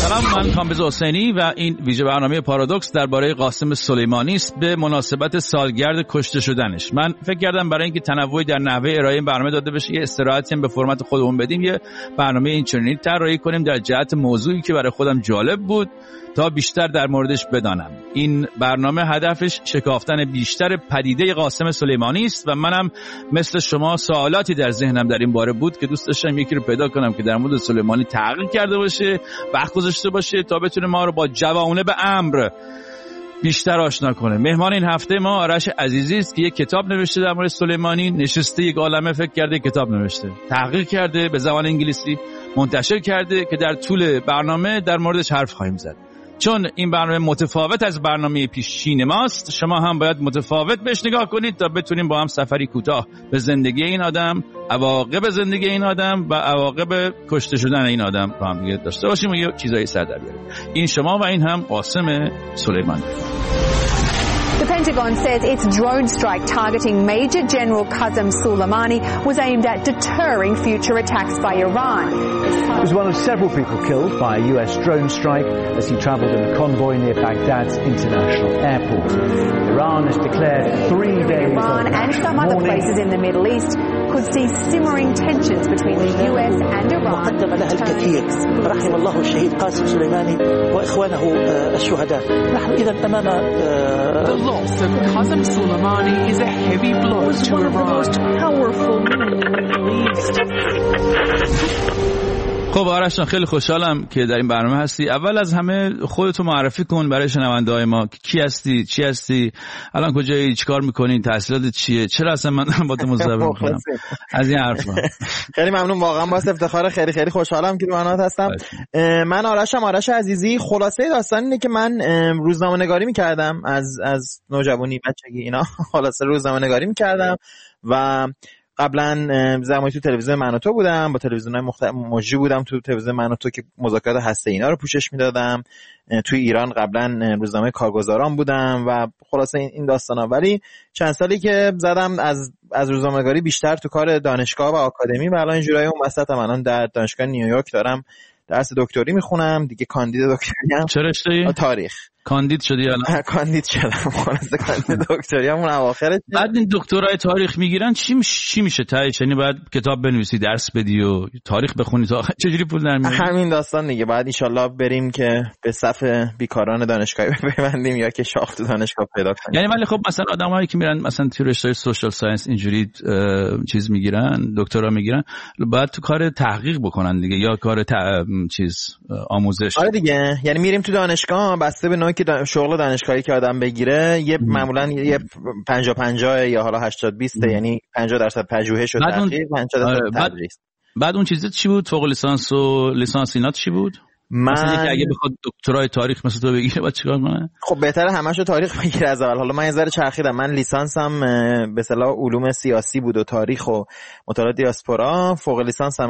سلام، من کامبیز حسینی و این ویژه برنامه پارادوکس درباره قاسم سلیمانی است به مناسبت سالگرد کشته شدنش. من فکر کردم برای اینکه تنوعی در نحوه ارائه این برنامه داده بشه، یه استراحتی هم به فرمت خودمون بدیم، یه برنامه اینچنینی طراحی کنیم در جهت موضوعی که برای خودم جالب بود تا بیشتر در موردش بدانم. این برنامه هدفش شکافتن بیشتر پدیده قاسم سلیمانی است و منم مثل شما سوالاتی در ذهنم در این باره بود که دوست داشتم یکی رو پیدا کنم که در مورد سلیمانی تحقیق کرده باشه، وقت گذاشته باشه تا بتونه ما رو با جوانب امر بیشتر آشنا کنه. مهمان این هفته ما آرش عزیزی است که یک کتاب نوشته در مورد سلیمانی، نشسته یک عالمه فکر کرده کتاب نوشته، تحقیق کرده، به زبان انگلیسی منتشر کرده که در طول برنامه در موردش حرف خواهیم زد. چون این برنامه متفاوت از برنامه پیشین ماست، شما هم باید متفاوت بهش نگاه کنید تا بتونیم با هم سفری کوتاه به زندگی این آدم، عواقب زندگی این آدم و عواقب کشته شدن این آدم با هم دیگه داشته باشیم و یه چیزایی سر در بیاریم. این شما و این هم قاسم سلیمانی. The Pentagon says its drone strike targeting Major General Qasem Soleimani was aimed at deterring future attacks by Iran. He was one of several people killed by a US drone strike as he traveled in a convoy near Baghdad's international airport. Iran has declared 3 days Iran and some other places in the Middle East could see simmering tensions between the US and Iran. قدم لها الكثير رحم الله الشهيد قاسم سليماني وإخوانه الشهداء. نحن إذا أمام The loss of Qasem Soleimani is a heavy blow to Iran. One of the most powerful men in the Middle East. خب آرش، خیلی خوشحالم که در این برنامه هستی. اول از همه خودتو معرفی کن برای شنونده‌های ما. کی هستی؟ چی هستی؟ الان کجایی؟ چیکار می‌کنی؟ تحصیلاتت چیه؟ چرا اصلا من با تو مصاحبه می‌کنم؟ از این حرفا. خیلی ممنون، واقعا باعث افتخار. خیلی خیلی خوشحالم که تو برنامه هستم. من آرشم، آرش عزیزی. خلاصه داستان اینه که من روزنامه‌نگاری می‌کردم از نوجوانی، بچگی اینا. خلاصه روزنامه‌نگاری می‌کردم و قبلا زمانی تو تلویزیون من و تو بودم، با تلویزیون‌های مختلف مجری بودم تو تلویزیون من و تو که مذاکرات هسته اینا رو پوشش میدادم. توی ایران قبلا روزنامه کارگزاران بودم و خلاصه این داستانا. ولی چند سالی که زدم از روزنامه‌نگاری بیشتر تو کار دانشگاه و آکادمی و الان اینجوریه. اون وسطم الان در دانشگاه نیویورک دارم درس دکتری میخونم دیگه، کاندید دکتری ام. چه رشته‌ای؟ تاریخ. کاندید شدی الان؟ کاندید شدم، خلاص کاندید دکتری همون اواخرش. بعد این دکترای تاریخ میگیرن چی میشه تهش؟ یعنی باید کتاب بنویسی، درس بدی و تاریخ بخونی تا چجوری پول در میاری؟ همین داستان دیگه. بعد ان شاءالله بریم که به صف بیکاران دانشگاهی بپیوندیم یا که شاخ تو دانشگاه پیدا کنیم. یعنی ولی خب مثلا آدمایی که میرن مثلا تو رشته سوشال ساینس اینجوری چیز میگیرن، دکترا میگیرن، بعد تو کار تحقیق بکنن دیگه یا کار آموزش. آره دیگه، یعنی میریم تو دانشگاه بسته به نوعی که شغل دانشگاهی که آدم بگیره، یه معمولا یه 50-50 یا حالا 80-20، یعنی 50% پژوهش و تحقیق، 50% تدریس. بعد اون چیزا چی بود؟ فوق لیسانس و لیسانس اینات چی بود؟ مثلا اینکه اگه بخواد دکترای تاریخ مثل تو بگیره باید چیکار کنه؟ خب بهتره همشو تاریخ بگیره از اول. حالا من یه ذره چرخیدم. من لیسانسم به اصطلاح علوم سیاسی بود و تاریخ و مطالعات دیاسپورا. فوق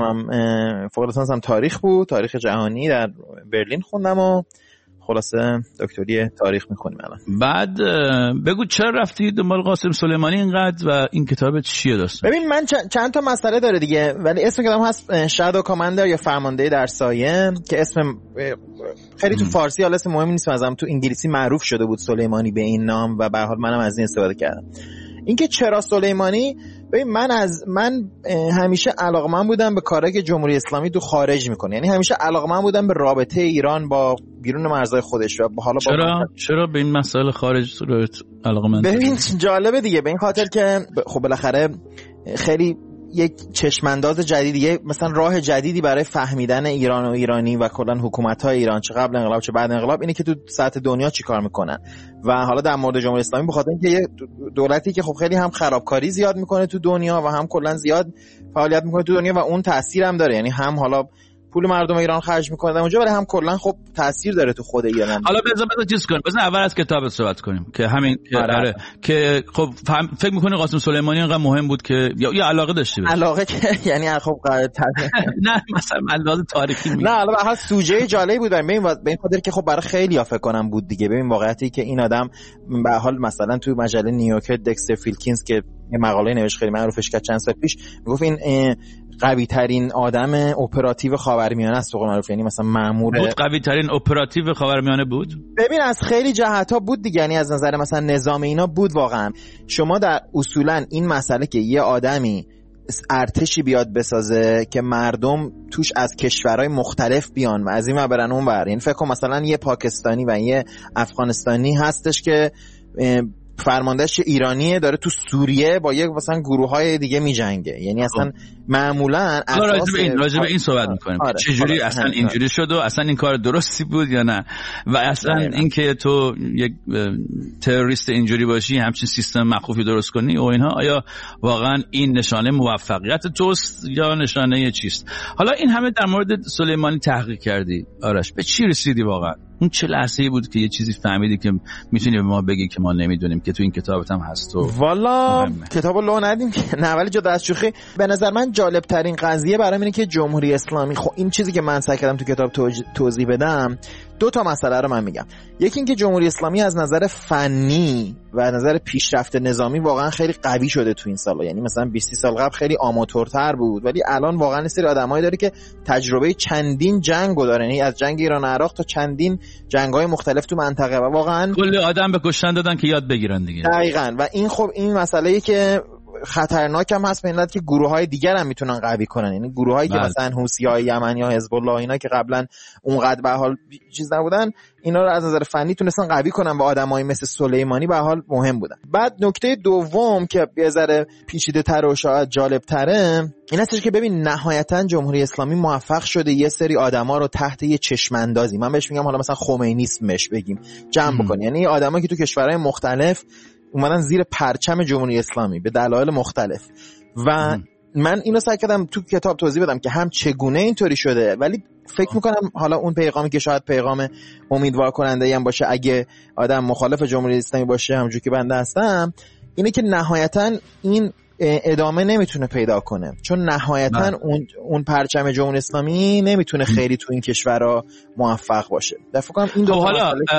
لیسانسم تاریخ بود، تاریخ جهانی در برلین خوندم و خلاصه دکتری تاریخ می‌خونیم الان. بعد بگو چرا رفتی دنبال قاسم سلیمانی اینقدر و این کتاب چیه داستان؟ ببین من چند تا مسئله داره دیگه، ولی اسم کتاب هست شادو کاماندر یا فرمانده در سایه که اسم خیلی تو فارسی حالا اسم مهمی نیست، مثلا تو انگلیسی معروف شده بود سلیمانی به این نام و به هر حال منم از این استفاده کردم. اینکه چرا سلیمانی، ببین من همیشه علاقه‌مند بودم به کارهایی که جمهوری اسلامی تو خارج میکنه، یعنی همیشه علاقه‌مند بودم به رابطه ایران با بیرون مرزهای خودش و حالا چرا به این مسائل خارج علاقه‌مند؟ ببین جالبه دیگه، به این خاطر که خب بالاخره خیلی یک چشمانداز جدیدیه، مثلا راه جدیدی برای فهمیدن ایران و ایرانی و کلا حکومت‌های ایران، چه قبل انقلاب چه بعد انقلاب، اینه که تو سطح دنیا چیکار میکنن. و حالا در مورد جمهوری اسلامی بخاطر اینکه یه دولتی که خب خیلی هم خرابکاری زیاد میکنه تو دنیا و هم کلا زیاد فعالیت میکنه تو دنیا و اون تاثیر هم داره، یعنی هم حالا پول مردم ایران خرج میکنه اونجا، ولی هم کلا خب تاثیر داره تو خود ایران. حالا بذار چیز کنیم، بذار اول از کتاب صحبت کنیم که همین که خب فکر میکنی قاسم سلیمانی اینقدر مهم بود که یا علاقه داشتی بهش؟ علاقه که یعنی خب نه مثلا انداز تاریخی نه، حالا به هر سوژه جالبی بود به این خاطر که خب برای خیلی‌ها فکر کنم بود دیگه. ببین واقعیتی که این آدم به حال مثلا تو مجله نیویورک دکستر فیلکینز که یه مقاله نوشت خیلی معروفش کرد چند سال پیش، میگفت این قوی ترین آدم اپراتیو خاورمیانه است به قول معروف، یعنی مثلا مأمور بود. قوی ترین اپراتیو خاورمیانه بود. ببین از خیلی جهت‌ها بود دیگه، یعنی از نظر مثلا نظام اینا بود واقعا. شما در اصولا این مسئله که یه آدمی ارتشی بیاد بسازه که مردم توش از کشورهای مختلف بیان و از این ور برن اون ور، یعنی فکر کن مثلا یه پاکستانی و یه افغانستانی هستش که فرماندهش ایرانیه داره تو سوریه با یک مثلا گروه‌های دیگه میجنگه، یعنی اصلا معمولا راجع به این صحبت می‌کنیم چجوری اصلا اینجوری شد و اصلا این کار درستی بود یا نه، و اصلا اینکه تو یک تروریست اینجوری باشی همچین سیستم مخوفی درست کنی و اینها، آیا واقعا این نشانه موفقیت توست یا نشانه چیست؟ حالا این همه در مورد سلیمانی تحقیق کردی آرش، به چی رسیدی واقعا؟ اون چه لحظه‌ای بود که یه چیزی فهمیدی که میتونی به ما بگی که ما نمیدونیم که تو این کتابت هم هست؟ والا کتابو لو ندیم نه، ولی جدا از شوخی به نظر من جالب ترین قضیه برام اینه که جمهوری اسلامی، خب این چیزی که من سعی کردم تو کتاب توضیح بدم، دو تا مسئله رو من میگم. یکی اینکه جمهوری اسلامی از نظر فنی و از نظر پیشرفت نظامی واقعا خیلی قوی شده تو این سالا، یعنی مثلا 20 سال قبل خیلی آماتورتر بود ولی الان واقعا یه سری آدمایی داره که تجربه چندین جنگو داره، یعنی از جنگ ایران و عراق تا چندین جنگ‌های مختلف تو منطقه و واقعا کلی آدم به کشتن دادن که یاد بگیرن دیگه. دقیقاً. و این خب این مسئله‌ای که خطرناک هم هست به علت که گروه‌های دیگر هم میتونن قوی کنن، یعنی گروهایی که مثلا حوثی‌های یمن یا حزب الله اینا که قبلا اونقدر به حال چیز نبودن، اینا رو از نظر فنی تونستن قوی کنن و آدمایی مثل سلیمانی به حال مهم بودن. بعد نکته دوم که یه ذره پیچیده‌تر و شاید جالب‌تره این هستش که ببین نهایتاً جمهوری اسلامی موفق شده یه سری آدما رو تحت یه چشم اندازی، من بهش میگم حالا مثلا خمینیسم بهش بگیم، جمع بکنه، یعنی آدمایی که تو کشورهای مختلف اومدن زیر پرچم جمهوری اسلامی به دلایل مختلف و من اینو سعی کردم تو کتاب توضیح بدم که هم چگونه اینطوری شده، ولی فکر میکنم حالا اون پیغامی که شاید پیغام امیدوار کننده هم باشه اگه آدم مخالف جمهوری اسلامی باشه همونجوری که بنده هستم، اینه که نهایتاً این ادامه نمیتونه پیدا کنه، چون نهایتاً اون پرچم جمهوری اسلامی نمیتونه خیلی تو این کشورها موفق باشه. فکر کنم این دو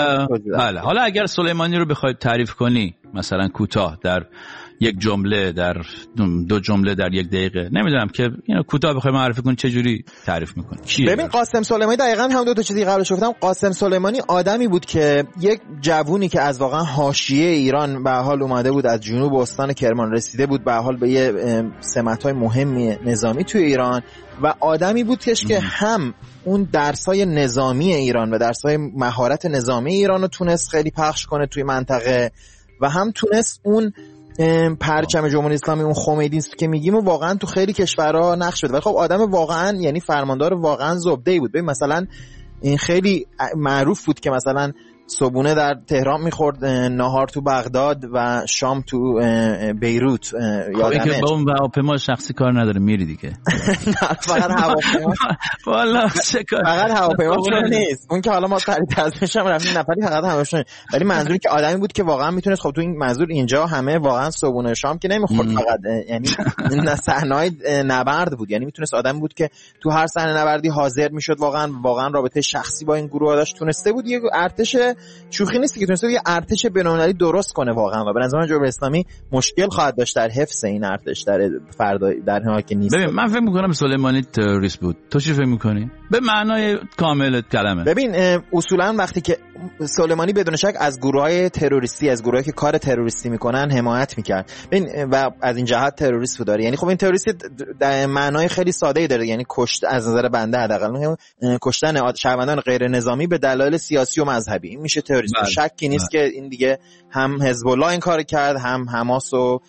حالا اگر سلیمانی رو بخواید تعریف کنی مثلا کوتاه در یک جمله، در دو جمله، در یک دقیقه، نمیدونم که اینو کوتاه بخوای معرفی کنی چه جوری تعریف میکنی؟ ببین قاسم سلیمانی دقیقاً هم دو تا چیزی قبلش گفتم. قاسم سلیمانی آدمی بود که یک جوونی که از واقعا حاشیه ایران به حال اومده بود، از جنوب استان کرمان رسیده بود به حال به یه سمت‌های مهمی نظامی توی ایران و آدمی بود که هم اون درسای نظامی ایران و درسای مهارت نظامی ایران رو تونست خیلی پخش کنه توی منطقه و هم تونست اون پرچم جمهوری اسلامی، اون خمینی که میگیم و واقعا تو خیلی کشورها نقش بده. ولی خب آدم واقعا یعنی فرماندار واقعا زبده‌ای بود. ببین مثلا این خیلی معروف بود که مثلا صبحونه در تهران میخورد، نهار تو بغداد و شام تو بیروت. یادمه که با اون هواپیما شخصی کار نداره میری دیگه. نه فقط هواپیما والله چه کار، فقط هواپیما نیست اون که حالا ما خرید ازش هم رفتیم نفری فقط هواپیما، ولی منظوری که آدمی بود که واقعا میتونست، خب تو این منظور اینجا همه واقعا صبحونه شام که نمیخورد فقط، یعنی این صحنه‌های نبرد بود، یعنی میتونست آدمی بود که تو هر صحنه نبردی حاضر میشد، واقعا رابطه شخصی با این گروه داشت، تونسته بود یه ارتش شوخی نیست که تونسته یه ارتش بین‌المللی درست کنه واقعا و به نظر من جمهوری اسلامی مشکل خواهد داشت در حفظ این ارتش در فردا در حالی که نیست. ببین من فکر می‌کنم سلیمانی تروریست بود، تو چی فکر می‌کنی؟ به معنای کامل کلمه. ببین اصولا وقتی که سلیمانی بدون شک از گروه‌های تروریستی، از گروهایی که کار تروریستی میکنن حمایت میکرد، ببین و از این جهت تروریست بود. یعنی خب این تروریست در معنای خیلی ساده‌ای داره، یعنی کشت از نظر بنده حداقل کشتن شهروندان غیر نظامی به دلایل سیاسی و مذهبی، این میشه تروریسم. شکی نیست که این دیگه هم حزب الله این کار کرد، هم حماس و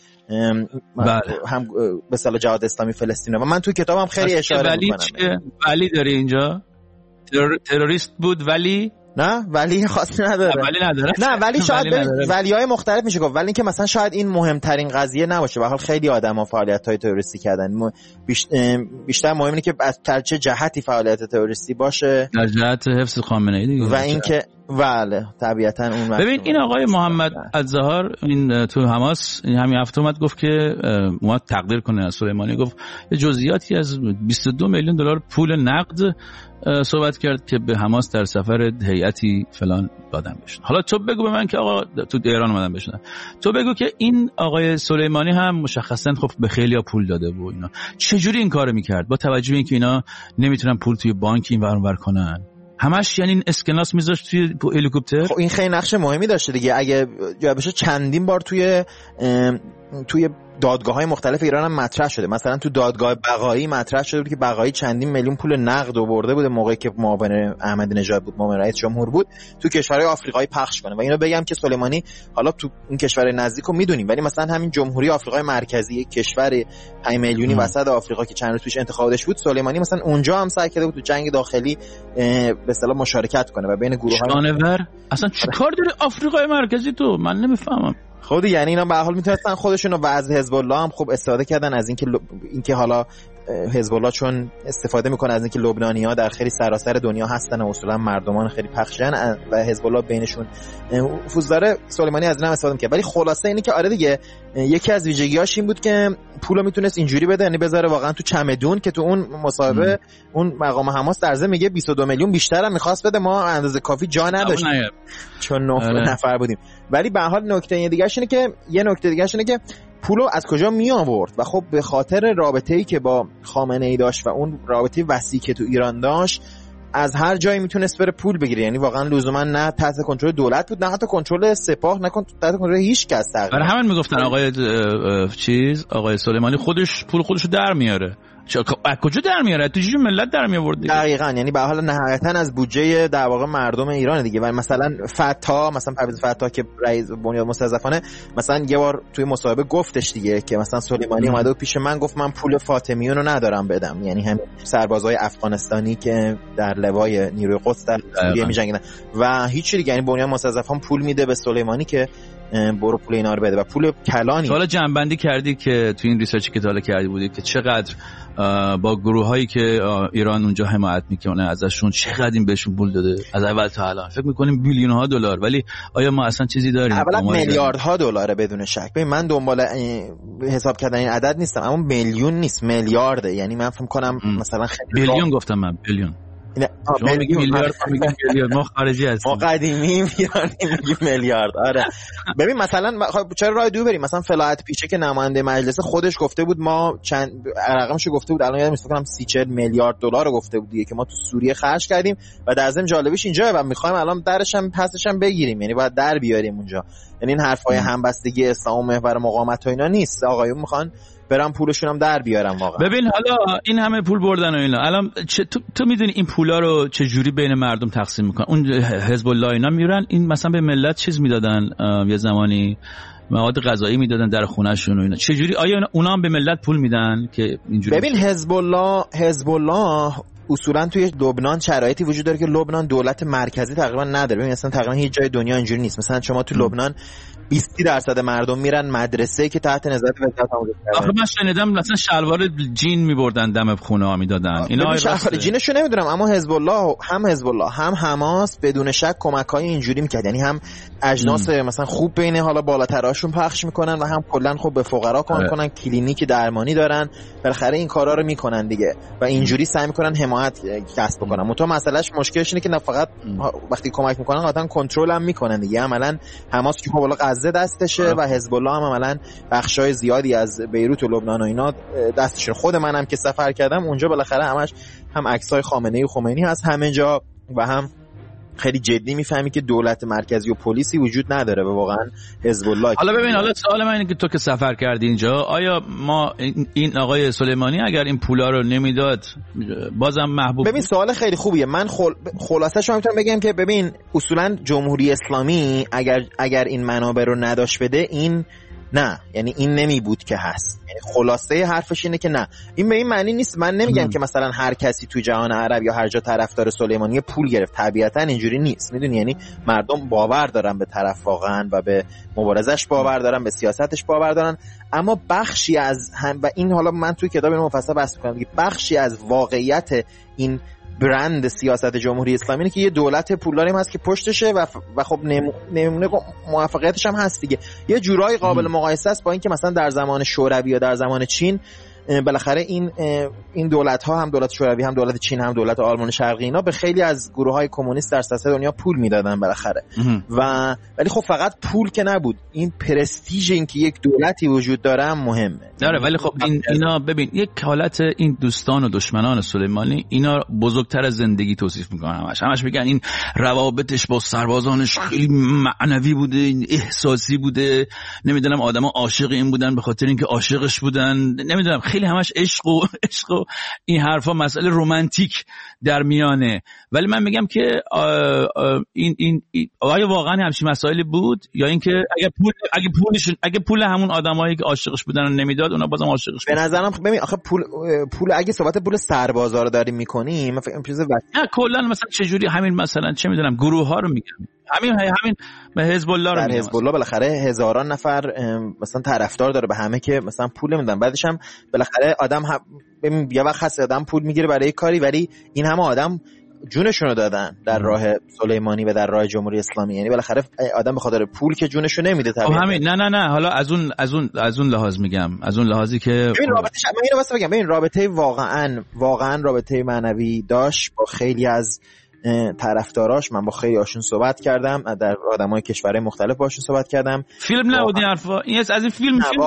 هم به اصطلاح جهاد اسلامی فلسطین. و من تو کتابم خیلی اشاره میکنم ولی داره اینجا تروریست بود ولی نه ولی خاصی نداره. نه ولی شاید ولیای مختلف میشه گفت، ولی اینکه مثلا شاید این مهمترین قضیه نباشه. به حال خیلی آدما فعالیت‌های تروریستی کردن، بیشتر مهم اینه که از چه جهتی فعالیت تروریستی باشه، در جهت حفظ خامنه‌ای دیگه، بله طبیعتا اون ببین این آقای محمد الزهار این تو حماس این همین هفته اومد گفت که اومد تقدیر کنه از سلیمانی، گفت جزئیاتی از 22 میلیون دلار پول نقد صحبت کرد که به حماس در سفر هیئتی فلان دادن بشن. حالا تو بگو به من که آقا تو ایران اومدن بشن، تو بگو که این آقای سلیمانی هم مشخصا خب به خیلیا پول داده و اینا، چجوری این کارو میکرد با توجه به اینکه اینا نمیتونن پول توی بانک این ور اون ور کنن؟ همش یعنی اسکناس میذاشت توی هلیکوپتر. خب این خیلی نقش مهمی داشته دیگه. اگه جا بشه چندین بار توی دادگاه‌های مختلف ایران هم مطرح شده. مثلا تو دادگاه بقایی مطرح شده بود که بقایی چندین میلیون پول نقد آورده بود موقعی که معاون احمدی نژاد بود، معاون رئیس جمهور بود، تو کشورهای آفریقایی پخش کنه. و اینو بگم که سلیمانی حالا تو این کشور نزدیکو میدونیم، ولی مثلا همین جمهوری آفریقای مرکزی، یک کشور 5 میلیونی وسط آفریقا که چند روز پیش انتخاباتش بود، سلیمانی مثلا اونجا هم سعی کرده بود تو جنگ داخلی به اصطلاح مشارکت کنه و بین گروه‌های جانور. اصلا چیکار داره آفریقای مرکزی تو؟ من نمیفهمم. خود یعنی اینا به هر حال میتونستن خودشون و از حزب الله هم خوب استفاده کردن از اینکه حالا حزب الله چون استفاده میکنه از اینکه لبنانی‌ها در خیلی سراسر دنیا هستن و اصولا مردمان خیلی پخشن و حزب الله بینشون نفوذ داره، سلیمانی از اینا استفاده میکنه. ولی خلاصه اینه که آره دیگه یکی از ویژگی‌هاش این بود که پولو میتونست اینجوری بده، یعنی بذاره واقعا تو چمدون که تو اون مصاحبه اون مقام حماس در ضمن میگه 22 میلیون بیشتر هم می‌خواست بده، ما اندازه کافی جا نداشتیم چون 9 نفر بودیم. ولی به هر حال نکته دیگه اینه که پولو از کجا می آورد و خب به خاطر رابطه‌ای که با خامنه‌ای داشت و اون رابطه وسیعی که تو ایران داشت از هر جایی میتونست بره پول بگیره. یعنی واقعا لزوما نه تحت کنترل دولت بود، نه حتی کنترل سپاه، نه تحت کنترل هیچ کس. برای همین میگفتن آقای سلیمانی خودش پول خودشو در میاره. از کجا در میاره؟ تو چه ملت در میآورد دیگه؟ دقیقاً، یعنی به حال نهایتاً از بودجه در واقع مردم ایران دیگه. و مثلا پرویز فتاح که رئیس بنیاد مستضعفانه مثلا یه بار توی مصاحبه گفتش دیگه که مثلا سلیمانی اومده و پیش من گفت من پول فاطمیون رو ندارم بدم، یعنی هم سربازای افغانستانی که در لوای نیروی قدس در سوریه می‌جنگیدن و هیچ دیگه. یعنی بنیاد مستضعفان پول میده به سلیمانی که برو پول اینا رو بده و پول کلانی. حالا جنبندی کردی که تو این ریسرچی که حالا کردی بودی که چقدر با گروهایی که ایران اونجا حمایت میکنه ازشون چقدر این بهشون پول داده از اول تا الان؟ فکر میکنیم بیلیون ها دلار، ولی آیا ما اصلا چیزی داریم؟ اولا میلیاردها دلاره بدون شک. ببین من دنبال حساب کردن این عدد نیستم، اما میلیون نیست، میلیارده. یعنی من فکر کنم مثلا بیلیون گفتم من، بیلیون. شما میگی میلیارد، میگم میلیارد. ما خارجی هستیم، ما قدیمی ایرانی میگیم میلیارد. آره ببین مثلا چرا راه دور بریم؟ مثلا فلاحت پیشه که نماینده مجلس خودش گفته بود ما چند رقمشو گفته بود، الان یادم نیست، فکر کنم 30-40 میلیارد دلار رو گفته بود دیگه که ما تو سوریه خرج کردیم و در ضمن جالبیش اینجا و میخوایم الان درش هم پسش هم بگیریم، یعنی باید در بیاریم اونجا. یعنی این حرفای همبستگی اسلام محور مقاومت و اینا نیست، آقایون میخوان برام پولشون هم در بیارم واقعا. ببین حالا این همه پول بردن و اینا، الان تو میدونی این پولا رو چه جوری بین مردم تقسیم میکنن؟ اون حزب الله اینا میرن این مثلا به ملت چیز میدادن، یه زمانی مواد غذایی میدادن در خونه‌شون و اینا، چه جوری؟ آیا اونا هم به ملت پول میدن که اینجوری؟ ببین حزب الله اصولا توی لبنان شرایطی وجود داره که لبنان دولت مرکزی تقریبا نداره. ببین اصلا تقریبا هیچ جای دنیا اینجوری نیست. مثلا شما تو لبنان 20% مردم میرن مدرسه که تحت نظارت وزارت آموزش است. آخه من شنیدم مثلا شلوار جین میبردن دم خونه‌ها میدادن. اینا شلوار جینشو نمیدونم، اما حزب الله هم حماس بدون شک کمک‌های اینجوری میکرد. یعنی هم اجناس مثلا خوب بین حالا بالاتراشون پخش میکنن و هم کلا خوب به فقرا کمک میکنن، کلینیک درمانی دارن، بالاخره این کارا رو میکنن دیگه و اینجوری سعی میکنن حمایت کسب بکنن. منتها مسئلهش مشکلش اینه که نه فقط وقتی کمک میکنن قطعا کنترل هم میکنن دیگه. عملاً حماس که بالا غزه دستشه و حزب الله هم عملاً بخشای زیادی از بیروت و لبنان و اینا دستشه. خود منم که سفر کردم اونجا بالاخره همش هم عکسای خامنه‌ای و خمینی هست همه جا و هم خیلی جدی میفهمی که دولت مرکزی و پلیسی وجود نداره و واقعا حزب الله. حالا ببین، حالا سوال من اینه که تو که سفر کردی اینجا، آیا ما این آقای سلیمانی اگر این پولا رو نمیداد بازم محبوب؟ ببین سوال خیلی خوبیه. من خلاصه شما میتونم بگم که ببین اصولا جمهوری اسلامی اگر این منابع رو نداشت بده، این نه، یعنی این نمی بود که هست. یعنی خلاصه حرفش اینه که نه، این به این معنی نیست. من نمیگم که مثلا هر کسی توی جهان عرب یا هر جا طرفدار سلیمانی پول گرفت، طبیعتا اینجوری نیست، میدونی. یعنی مردم باور دارن به طرف واقعا و به مبارزش باور دارن، به سیاستش باور دارن، اما بخشی از و این حالا من توی کتاب اینو مفصل بحث می‌کنم، بخشی از واقعیت این برند سیاست جمهوری اسلامی اینه که یه دولت پولداری هست که پشتشه و خب نمونه موفقیتش هم هست دیگه. یه جورایی قابل مقایسه است با اینکه مثلا در زمان شوروی یا در زمان چین بالاخره این دولت ها، هم دولت شوروی هم دولت چین هم دولت آلمان شرقی، اینا به خیلی از گروه های کمونیست در سطح دنیا پول میدادن بالاخره. ولی خب فقط پول که نبود، این پرستیژ، این که یک دولتی وجود داره هم مهمه داره. ولی خب اینا ببین یک حالت این دوستان و دشمنان سلیمانی اینا بزرگتر از زندگی توصیف میکنن. همش میگن این روابطش با سربازانش خیلی معنوی بوده، این احساسی بوده، نمیدونم آدما عاشق این بودن به خاطر اینکه عاشقش بودن، نمیدونم خیلی همش عشق و این حرفا، مسئله رمانتیک در میانه. ولی من میگم که این آیا واقعا همچین مسائلی بود یا اینکه اگه پول همون آدمایی که عاشقش بودن رو نمیداد اونا بازم عاشقش به نظرم ببین آخه پول اگه صحبت پول سربازا رو داریم میکنیم، من فکر چیز نه کلا مثلا چه جوری همین مثلا چه میدونم گروه ها رو میگم، همین به حزب الله رو میگم. حزب الله بالاخره هزاران نفر مثلا طرفدار داره، به همه که مثلا پول نمیدن. بعدش هم بالاخره آدم یه وقت هست آدم پول میگیره برای کاری، ولی این همه آدم جونشون رو دادن در راه سلیمانی و در راه جمهوری اسلامی. یعنی بالاخره آدم به خاطر پول که جونشو نمیده طبیعتا. همین نه حالا از اون لحاظ میگم، از اون لحاظی که این رابطه من اینو واسه بگم، این رابطه واقعا رابطه معنوی داشت با خیلی از طرفداراش. من با خیلی هاشون صحبت کردم، در آدمای کشورهای مختلف باشون صحبت کردم. فیلم نبود این حرفا، این از این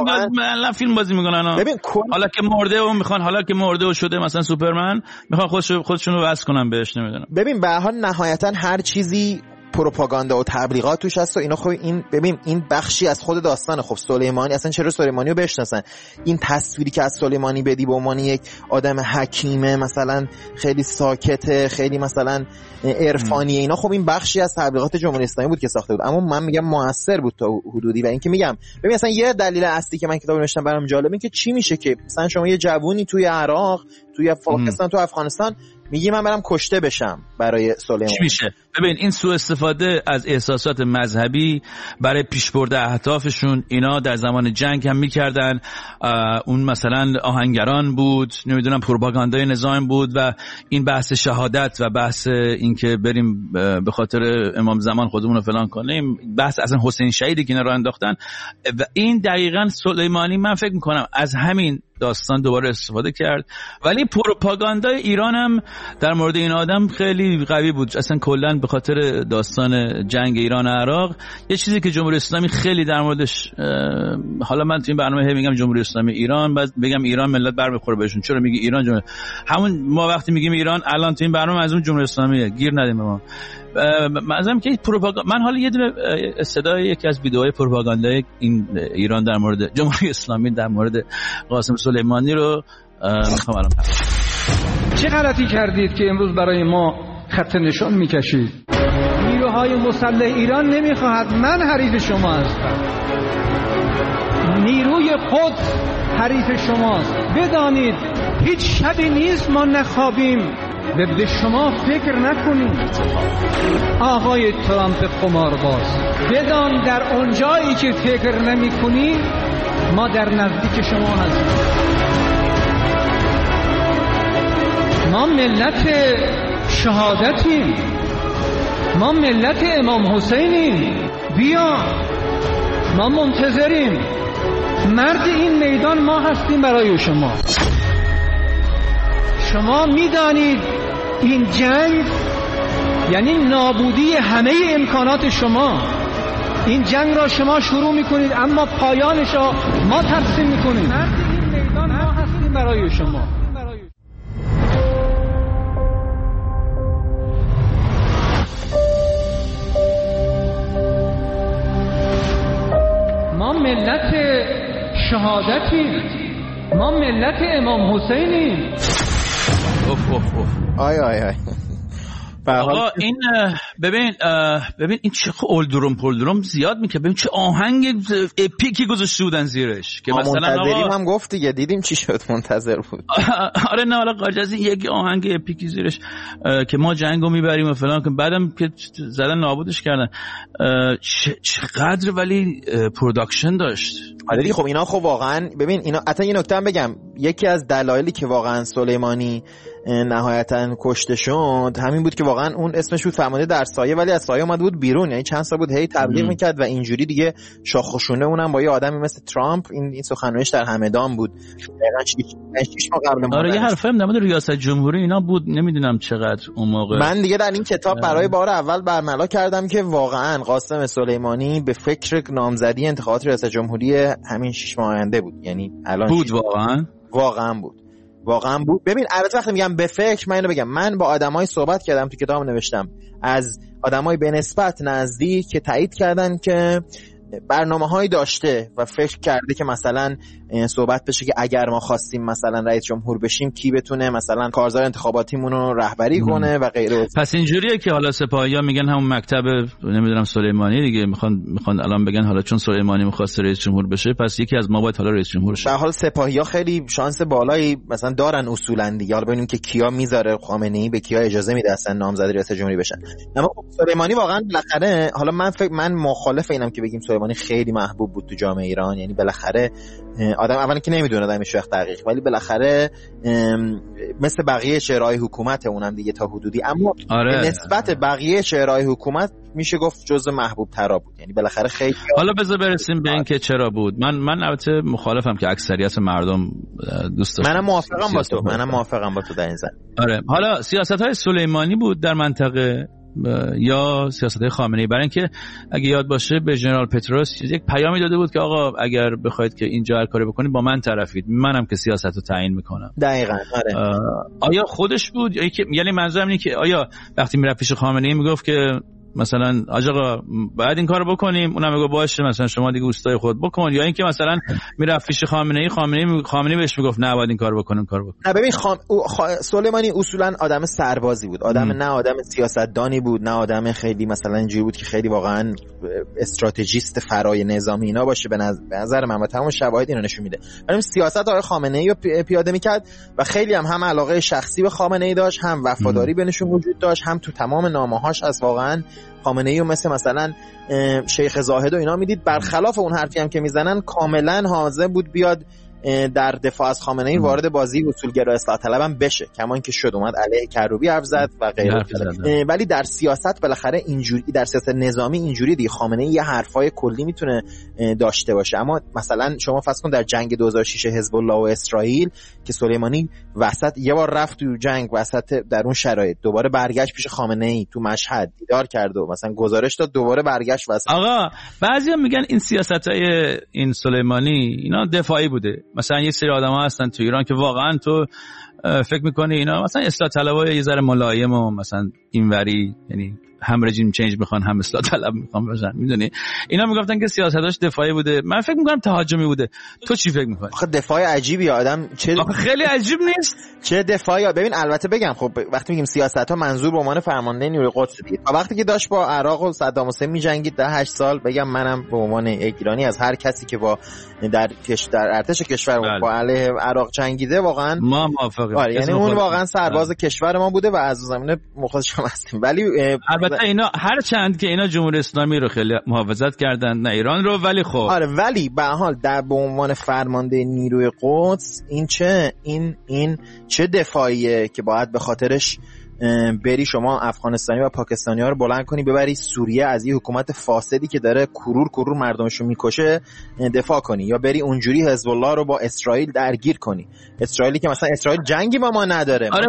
فیلم بازی میکنن. ببین حالا که مرده و میخوان، حالا که مرده و شده مثلا سوپرمن، میخوان خودشون رو وصل کنن بهش، نمیدونم. ببین به هر حال نهایتا هر چیزی پروپاگاندا و تبلیغات توش هست و اینا. خب این بخشی از خود داستانه. خب سلیمانی اصلا چرا سلیمانی رو بشناسن؟ این تصویری که از سلیمانی بدی به عنوان یک آدم حکیمه مثلا خیلی ساکته، خیلی مثلا عرفانی، اینا خب این بخشی از تبلیغات جمهوری اسلامی بود که ساخته بود. اما من میگم موثر بود تا حدودی. و اینکه میگم ببین اصلا یه دلیل اصلی که من کتاب نوشتم برام جالبه این که چی میشه که مثلا شما یه جوونی توی عراق، توی پاکستان، تو افغانستان میگی من برم کشته بشم برای سلیمانی. چی میشه؟ ببین این سوء استفاده از احساسات مذهبی برای پیشبرد اهدافشون، اینا در زمان جنگ هم میکردن. اون مثلا آهنگران بود، نمیدونم پروپاگاندای نظام بود و این بحث شهادت و بحث اینکه بریم به خاطر امام زمان خودمون رو فلان کنیم، بحث اصلا حسین شهیدی که اینا رو انداختن. و این دقیقاً سلیمانی من فکر میکنم از همین داستان دوباره استفاده کرد. ولی پروپاگاندای ایران هم در مورد این آدم خیلی قوی بود. اصلا کلا به خاطر داستان جنگ ایران و عراق یه چیزی که جمهوری اسلامی خیلی در موردش، حالا من تو این برنامه میگم جمهوری اسلامی ایران، بعد بگم ایران ملت بر میخوره بهشون. چرا میگی ایران؟ همون ما وقتی میگیم ایران الان تو این برنامه از اون جمهوری اسلامیه، گیر ندیم ما. مثلا که من حالا یه دونه صدای یکی از ویدیوهای پروپاگاندای این ایران در مورد جمهوری اسلامی در مورد قاسم سلیمانی رو میخوام الان چه غلطی کردید که امروز برای ما خط نشان میکشید؟ نیروهای مسلح ایران نمیخواهد من حریف شما هستم، نیروی خود حریف شماست. بدانید هیچ شبی نیست ما نخوابیم به شما فکر نکنید. آقای ترامپ قمارباز، بدان در اونجایی که فکر نمی کنی ما در نزدیک شما هستیم. ما ملت شهادتیم، ما ملت امام حسینیم. بیا ما منتظریم. مرد این میدان ما هستیم برای شما. شما میدانید این جنگ یعنی نابودی همه امکانات شما. این جنگ را شما شروع میکنید اما پایانش را ما ترسیم میکنیم. مرد این میدان ما هستیم برای شما. ما ملت شهادتیم، ما ملت امام حسینیم. آی آقا این ببین این چه اولدروم زیاد میکنه. ببین چه آهنگ اپیکی گذاشته بودن زیرش که مثلا منتظریم. هم گفت دیگه، دیدیم چی شد، منتظر بود. آره نه حالا قاعده از این یک آهنگ اپیکی زیرش که ما جنگو میبریم و فلان، که بعدم که زدن نابودش کردن. چقدر ولی پروداکشن داشت. آره دیگه. خب اینا خب واقعا ببین اینا حتی یه نکته هم بگم، یکی از دلایلی که واقعا سلیمانی نهایتا کشته شد همین بود که واقعا اون اسمش بود فرمانده در سایه، ولی از سایه اومد بود بیرون، یعنی چند سال بود هی تبلیغ میکرد و اینجوری دیگه شاخ و شونه اونم با یه آدمی مثل ترامپ این سخنرانیش در همدان بود دقیقاً 6 ماه قبل. آره یه حرفی هم در مورد ریاست جمهوری اینا بود، نمیدونم چقدر اون موقع. من دیگه در این کتاب برای بار اول برملا کردم که واقعا قاسم سلیمانی به فکر نامزدی انتخابات ریاست جمهوری همین 6 ماه آینده بود، یعنی الان بود واقعا بود. ببین البته وقتی میگم به فکر، من اینو بگم من با آدمای صحبت کردم، تو کتاب نوشتم از آدمای به نسبت نزدیک که تایید کردن که برنامه‌هایی داشته و فکر کرده که مثلا صحبت بشه که اگر ما خواستیم مثلا رئیس جمهور بشیم کی بتونه مثلا کارزار انتخاباتیمون رو رهبری کنه و غیره. پس اینجوریه که حالا سپاهی‌ها میگن همون مکتب نمیدونم سلیمانی دیگه میخوان الان بگن حالا چون سلیمانی می‌خواد رئیس جمهور بشه پس یکی از ما باید حالا رئیس جمهور شه. به حال سپاهی‌ها خیلی شانس بالایی مثلا دارن اصولا دیگه، حالا ببینیم که کیا میذاره خامنه‌ای به کیا اجازه میده اصلا نامزد رئیس جمهوری بشن. اما سلیمانی واقعا بالاخره، حالا من مخالف اینم که بگیم سلیمانی خیلی محبوب بود تو جامعه ایران، یعنی بالاخره آدم اولا که نمیدونه آدمش وقت دقیق، ولی بالاخره مثل بقیه شورای حکومت اونم دیگه تا حدودی، اما آره. به نسبت بقیه شورای حکومت میشه گفت جزو محبوب ترا بود، یعنی بالاخره خیلی. حالا بذار برسیم به این که چرا بود. من البته مخالفم که اکثریت مردم دوست داشتن. منم موافقم با تو در این زمینه. آره حالا سیاست‌های سلیمانی بود در منطقه یا سیاست‌های خامنه‌ای؟ برای اینکه اگه یاد باشه به ژنرال پتروس یک پیامی داده بود که آقا اگر بخواید که اینجا هر کاری بکنید با من طرفید، منم که سیاستو تعیین میکنم. دقیقاً آره. آیا خودش بود یعنی منظورم اینه که آیا وقتی میرفت پیش خامنه‌ای میگفت که مثلا آقا باید این کارو بکنیم، اونم میگه باشه مثلا شما دیگه اوستای خود بکن، یا اینکه مثلا میرفت پیش خامنه‌ای بهش میگفت نه باید این کارو بکنیم نه ببین سلیمانی اصولا آدم سربازی بود، نه آدم سیاستدانی بود، نه آدم خیلی مثلا اینجوری بود که خیلی واقعا استراتژیست فرای نظامی اینا باشه. به نظر من تمام شواهد اینو نشون میده. ولی سیاست آقای خامنه‌ای رو پیاده میکرد و خیلی هم علاقه شخصی به خامنه‌ای داشت، هم وفاداری بینشون وجود داشت، هم تو تمام نامه‌هاش از واقعا خامنه‌ای و مثلا شیخ زاهد و اینا میدید برخلاف اون حرفی هم که میزنن کاملا حاضر بود بیاد در دفاع از خامنه‌ای وارد بازی اصولگرا اصلاح طلب هم بشه، کما اینکه شد اومد علیه کروبی حرف زد و غیره. ولی در سیاست بالاخره اینجوری، در سیاست نظامی اینجوری دیگه خامنه‌ای یه حرفای کلی میتونه داشته باشه. اما مثلا شما فرض کن در جنگ 2006 حزب الله و اسرائیل که سلیمانی وسط یه بار رفت تو جنگ وسط، در اون شرایط دوباره برگشت پیش خامنه‌ای تو مشهد دیدار کرد و مثلا گزارش داد، دوباره برگشت وسط. آقا بعضیا میگن این سیاستای این سلیمانی اینا دفاعی بوده. مثلا یه سری آدم‌ها هستن تو ایران که واقعا تو فکر می‌کنی اینا مثلا اصلاح طلبای یه ذره ملایم و مثلا اینوری، یعنی هم رژیم چنج میخوان هم اصلاح طلب میخوان باشن، میدونی اینا میگفتن که سیاستش دفاعی بوده. من فکر میکنم تهاجمی بوده. تو چی فکر میکنی؟ آخه دفاع عجیبی آدم خیلی عجیب نیست چه دفاعی؟ ببین البته بگم خب وقتی میگیم سیاست‌ها منظور به عنوان فرمانده نیروی قدس دیگه. تا وقتی که داشت با عراق و صدام حسین میجنگید در 8 سال، بگم منم به عنوان ایرانی از هر کسی که با در ارتش کشور با علیه عراق جنگیده واقعا ما موافقیم. یعنی اون واقعا سرباز کشور ما بوده و از زمینه مخالف شما هستیم. ولی البته اینا هر چند که اینا جمهوری اسلامی رو خیلی محافظت کردن نه ایران رو، ولی خب آره، ولی به هر حال در به عنوان فرمانده نیروی قدس این چه دفاعیه که باید به خاطرش بری شما افغانستانی و پاکستانی ها رو بلند کنی ببری سوریه از یه حکومت فاسدی که داره کرور مردمشو میکشه دفاع کنی، یا بری اونجوری حزب الله رو با اسرائیل درگیر کنی، اسرائیلی که مثلا اسرائیل جنگی با ما نداره. آره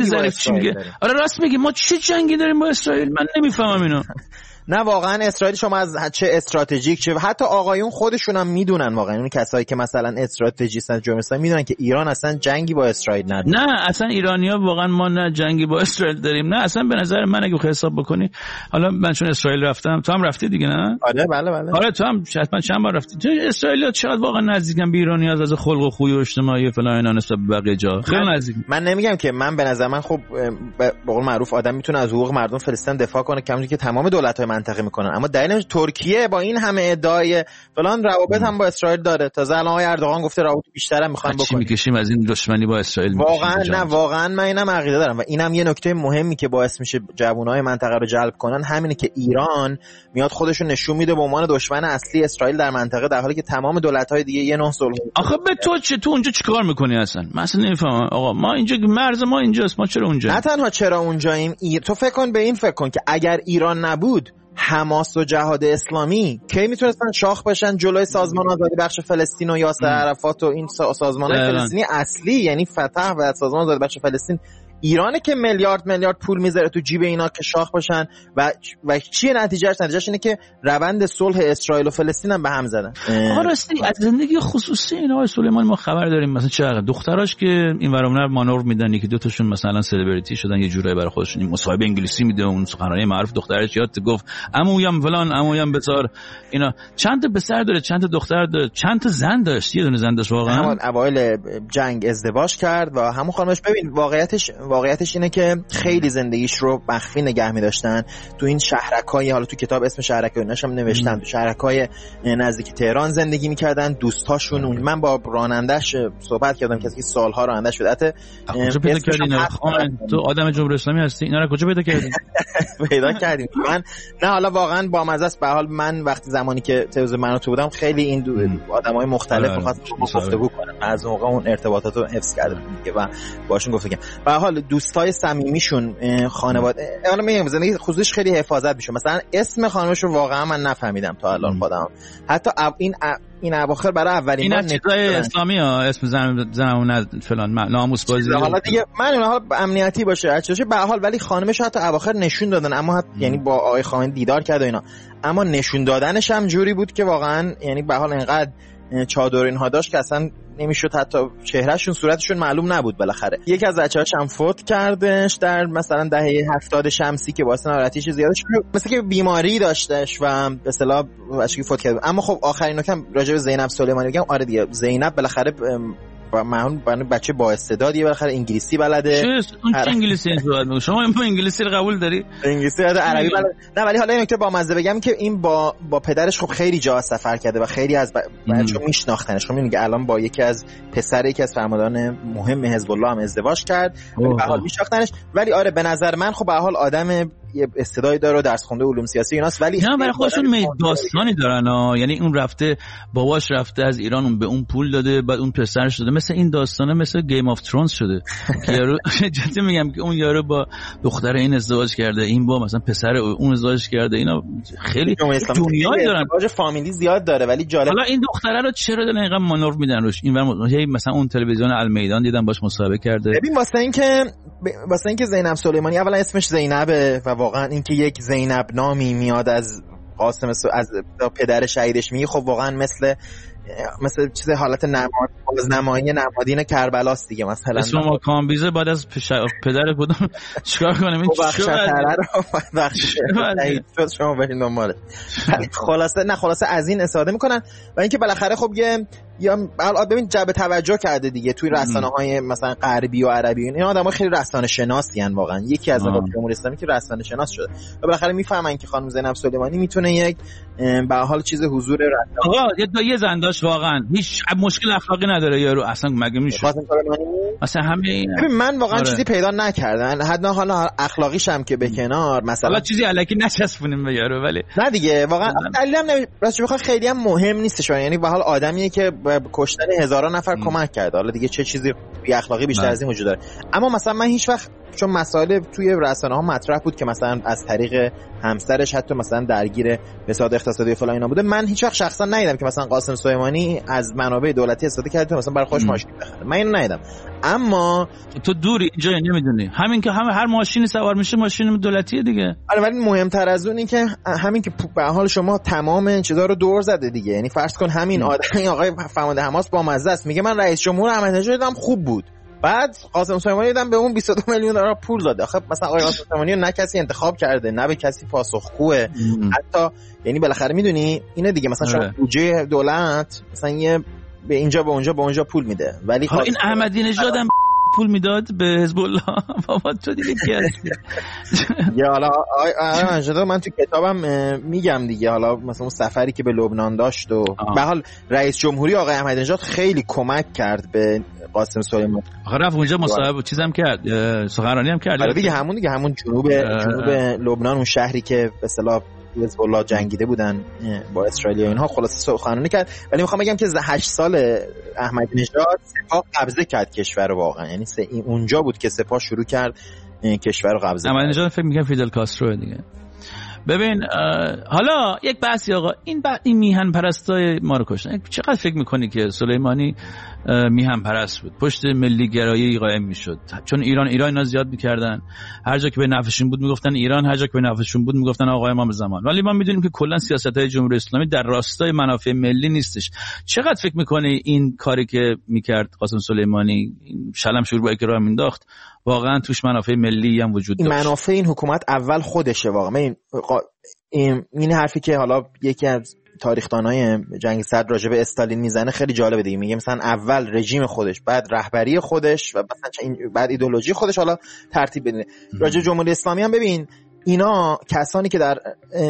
آره راست میگی، ما چه جنگی داریم با اسرائیل؟ من نمیفهمم اینو. نه واقعا اسرائیل شما از چه استراتژیک چه حتی آقایون خودشون هم میدونن، واقعا اون کسایی که مثلا استراتژیستن جمهوری اسلامی میدونن که ایران اصلا جنگی با اسرائیل نداره. نه اصلا ایرانی‌ها واقعا ما نه جنگی با اسرائیل داریم، نه اصلا. به نظر من اگه حساب بکنی، حالا من چون اسرائیل رفتم، تو هم رفتی دیگه نه؟ آره بله. آره تو هم حتما چند بار رفتی. تو اسرائیلیا چقدر واقعا نزدیکن به ایرانی‌ها از خلق و خوی و اجتماعی فلان اینا نسبت به بقیه جا. خیلی نزدیک. من نمیگم که من به نظر من خب به قول معروف آدم میتونه از حقوق مردم فلسطین دفاع کنه، کما که تمام دولت‌های منطقه میکنن. اما دلیلش ترکیه با این همه ادعای فلان روابط هم با اسرائیل داره. تازه الان آقای اردوغان گفته روابط بیشتر هم میخوان بکنن. چی میکشیم از این دشمنی با اسرائیل؟ واقعا من اینم عقیده دارم و اینم یه نکته مهمی که باعث میشه جوانای منطقه رو جلب کنن، همینه که ایران میاد خودش رو نشون میده به عنوان دشمن اصلی اسرائیل در منطقه، در حالی که تمام دولت‌های دیگه یه نوع صلح. آخه به تو اونجا چیکار میکنی اصلا؟ من اصلا نمیفهمم. آقا ما اینجا مرز ما اینجاست، ما چرا اونجا؟ نه تنها چرا اونجاییم، تو فکر کن که اگر ایران نبود، حماس و جهاد اسلامی کی میتونستن شاخ بشن جلوی سازمان آزادی بخش فلسطین و یاسر عرفات و این سازمان‌های فلسطینی اصلی، یعنی فتح و سازمان آزادی بخش فلسطین. ایرانه که میلیارد پول میذاره تو جیب اینا که شاخ باشن و چیه نتیجهش اینه که روند صلح اسرائیل و فلسطین هم به هم زدن. آقا راستی از زندگی خصوصی این آقای سلیمانی ما خبر داریم؟ مثلا چقدر دختراش که این ور اونور مانور میدن، یکی دو تاشون مثلا سلبریتی شدن، یه جورایی برای خودشون مصاحبه انگلیسی میده، اون سخنرانی معروف دخترش یاد گفت عمویم فلان، عمویم بذار اینا. چند تا پسر داره، چند تا دختر داره، چند تا زن داشت؟ یه دونه زن داشت واقعا. همون اوایل جنگ ازدواج کرد و همون خانمش. ببین واقعیتش اینه که خیلی زندگیش رو مخفی نگه می‌داشتن. تو این شهرکای، حالا تو کتاب اسم شهرکای نشم نوشتن، تو شهرکای نزدیک تهران زندگی می‌کردن. دوستاشون، من با رانندش صحبت کردم، کسی که سال‌ها راننده شده. کجا پیدا کردین؟ تو آدم جمهوری اسلامی هستی، اینا رو کجا پیدا کردین؟ پیدا کردیم. من نه حالا واقعا با مزه است. به حال من وقتی زمانی که تلویزیون مناطو بودم خیلی این آدمای مختلف خواستم گفتگو کنم، از موقع اون ارتباطات رو حفظ کردم و باشون گفتگو کردم. به حال دوستای صمیمیشون، خانواده، حالا میگم زندگی خصوصیش خیلی حفاظت میشه. مثلا اسم خانمش رو واقعا من نفهمیدم تا الان خودم. حتی این اواخر برای اولین بار چیزای اسلامی ها اسم زن فلان ناموس بازی، حالا دیگه من حالا امنیتی باشه چه به حال، ولی خانمش حتی اواخر نشون دادن، اما یعنی با آقای خامنه‌ای دیدار کرد و اینا، اما نشون دادنش هم جوری بود که واقعا یعنی به حال اینقدر چادر اینها داشت که اصلا نمیشد حتی چهرهشون صورتشون معلوم نبود. بالاخره یکی از بچه‌هاش هم فوت کردش در مثلا دهه 70 شمسی که واسه ناراحتیش زیادش مثلا که بیماری داشتش و به اصطلاح بچگی فوت کرد. اما خب آخرین نکته راجع به زینب سلیمانی بگم. آره دیگه زینب بالاخره بچه با استعدادیه، بالاخره انگلیسی بلده. چه انگلیسی صحبت می‌کنی شما؟ انگلیسی رو قبول داری؟ انگلیسی بلده، عربی بلده. نه ولی حالا این نکته با مزه بگم که این با پدرش خب خیلی جا سفر کرده و خیلی از بچه‌ها میشناختنش. خب میگه الان با یکی از فرماندهان مهم حزب الله هم ازدواج کرد، به حال میشناختنش. ولی آره به نظر من خب به حال آدم یه استعدادی داره، درس خونده علوم سیاسی ایناست، ولی نه برای خودشون داستانی دارن ها. یعنی اون رفته باباش رفته از ایران اون به اون پول داده، بعد اون پسرش داده، مثل این داستانه، مثل گیم آف ترونز شده که یارو جدی میگم که اون یارو با دختر این ازدواج کرده، این با مثلا پسر اون ازدواج کرده. اینا خیلی دنیایی دارن، ازدواج فامیلی زیاد داره. ولی جالب حالا این دختره رو چرا دارن اینقدر مانور میدن روش؟ این مثلا اون تلویزیون المیدان دیدم باش مصاحبه کرده. ببین واسه اینکه زینب سلیمانی اولا اسمش زینبه و واقعا اینکه یک زینب نامی میاد از قاسم از پدر شهیدش میگه، خب واقعا مثل چیز حالت نمایی نمادین کربلاست دیگه. مثلا اسم ما کامبیزه بعد از پدر بودم چیکار کنم؟ این شما برین دنبالش. خلاصه از این استفاده میکنن و اینکه بالاخره خب یا ببین جلب توجه کرده دیگه توی رسانه‌های مثلا غربی و عربی. این آدم‌ها خیلی رسانه شناسی ان واقعا. یکی از آقا جمهوری اسلامی که رسانه شناس شده و بالاخره میفهمن که خانم زینب سلیمانی میتونه یک به حال چیز حضور آقا یه زنداش واقعا هیچ مشکل اخلاقی نداره یارو اصلا. مگه میشه مثلا همه من واقعا چیزی پیدا نکردم حد حالا اخلاقیش هم که به کنار، مثلا حالا چیزی الکی نچسبونیم به یارو، ولی نه دیگه واقعا دلیلم راستش بخوام خیلی هم مهم نیستش. یعنی به حال آدمیه که کشتن هزاران نفر کمک کرده، حالا دیگه چه چیزی بی اخلاقی بیشتر از این وجود داره. اما مثلا من هیچ وقت چون مسائل توی رسانه‌ها مطرح بود که مثلا از طریق همسرش حتی مثلا درگیر فساد اقتصادی و فلان اینا بوده، من هیچ وقت شخصا ندیدم که مثلا قاسم سلیمانی از منابع دولتی استفاده کرده مثلا برای خودش ماشین بخره. من اینو ندیدم. اما تو دوری اینجا نمیدونی، همین که هر ماشینی سوار میشه ماشین دولتیه دیگه. آره ولی مهمتر از اون این که همین که به حال شما تمام چیزا رو دور زده دیگه. یعنی فرض کن همین آدم آقای فرمانده حماس با مزه است میگه من رئیس جمهور احمدی نژاد دیدم خوب بود، بعد قاسم سلیمانی دیدم به اون 22 میلیون دلار پول داده. آخه مثلا آقای قاسم سلیمانی نه کسی انتخاب کرده نه به کسی پاسخگوه حتی. یعنی بالاخره میدونی اینه دیگه، مثلا شما بودجه دولت مثلا یه به اینجا به اونجا پول میده، ولی این احمدی نژاد هم پول میداد به حزب الله. بابا تو دیگه کی هستی؟ یا حالا من تو کتابم میگم دیگه، حالا مثلا اون سفری که به لبنان داشت و به حال رئیس جمهوری آقای احمدی نژاد خیلی کمک کرد به قاسم سلیمانی. آخه رفت اونجا مصاحبه چیزام کرد، سخنرانی هم کرد. آره دیگه همون جنوب لبنان، اون شهری که به اصطلاح حزب الله جنگیده بودن با اسرائیل و اینها، خلاصه سخنرانی کرد. ولی میخوام بگم که 8 سال احمدی نژاد سپاه قبضه کرد کشور رو واقعا، یعنی اونجا بود که سپاه شروع کرد کشور رو قبضه کرد. احمدی نژاد فکر می‌کنم فیدل کاسترو دیگه. ببین حالا یک بحثی آقا، این میهن پرستای ما رو کشتن. چقدر فکر میکنی که سلیمانی میهن پرست بود، پشت ملی گرایی قائم میشد؟ چون ایران اینا زیاد میکردن، هر جا که به نفعشون بود میگفتن ایران، هر جا که به نفعشون بود میگفتن آقای امام زمان. ولی ما میدونیم که کلا سیاست‌های جمهوری اسلامی در راستای منافع ملی نیستش. چقدر فکر میکنی این کاری که میکرد قاسم سلیمانی، شلم شوربایی که راه مینداخت، واقعا توش منافع ملی هم وجود داشت؟ منافع این حکومت اول خودشه واقعا. این حرفی که حالا یکی از تاریخ‌دانای جنگ سرد راجع به استالین میزنه خیلی جالبه دیگه. میگه مثلا اول رژیم خودش، بعد رهبری خودش و مثلا بعد ایدئولوژی خودش، حالا ترتیب بدین. راجع به جمهوری اسلامی هم ببین، اینا کسانی که در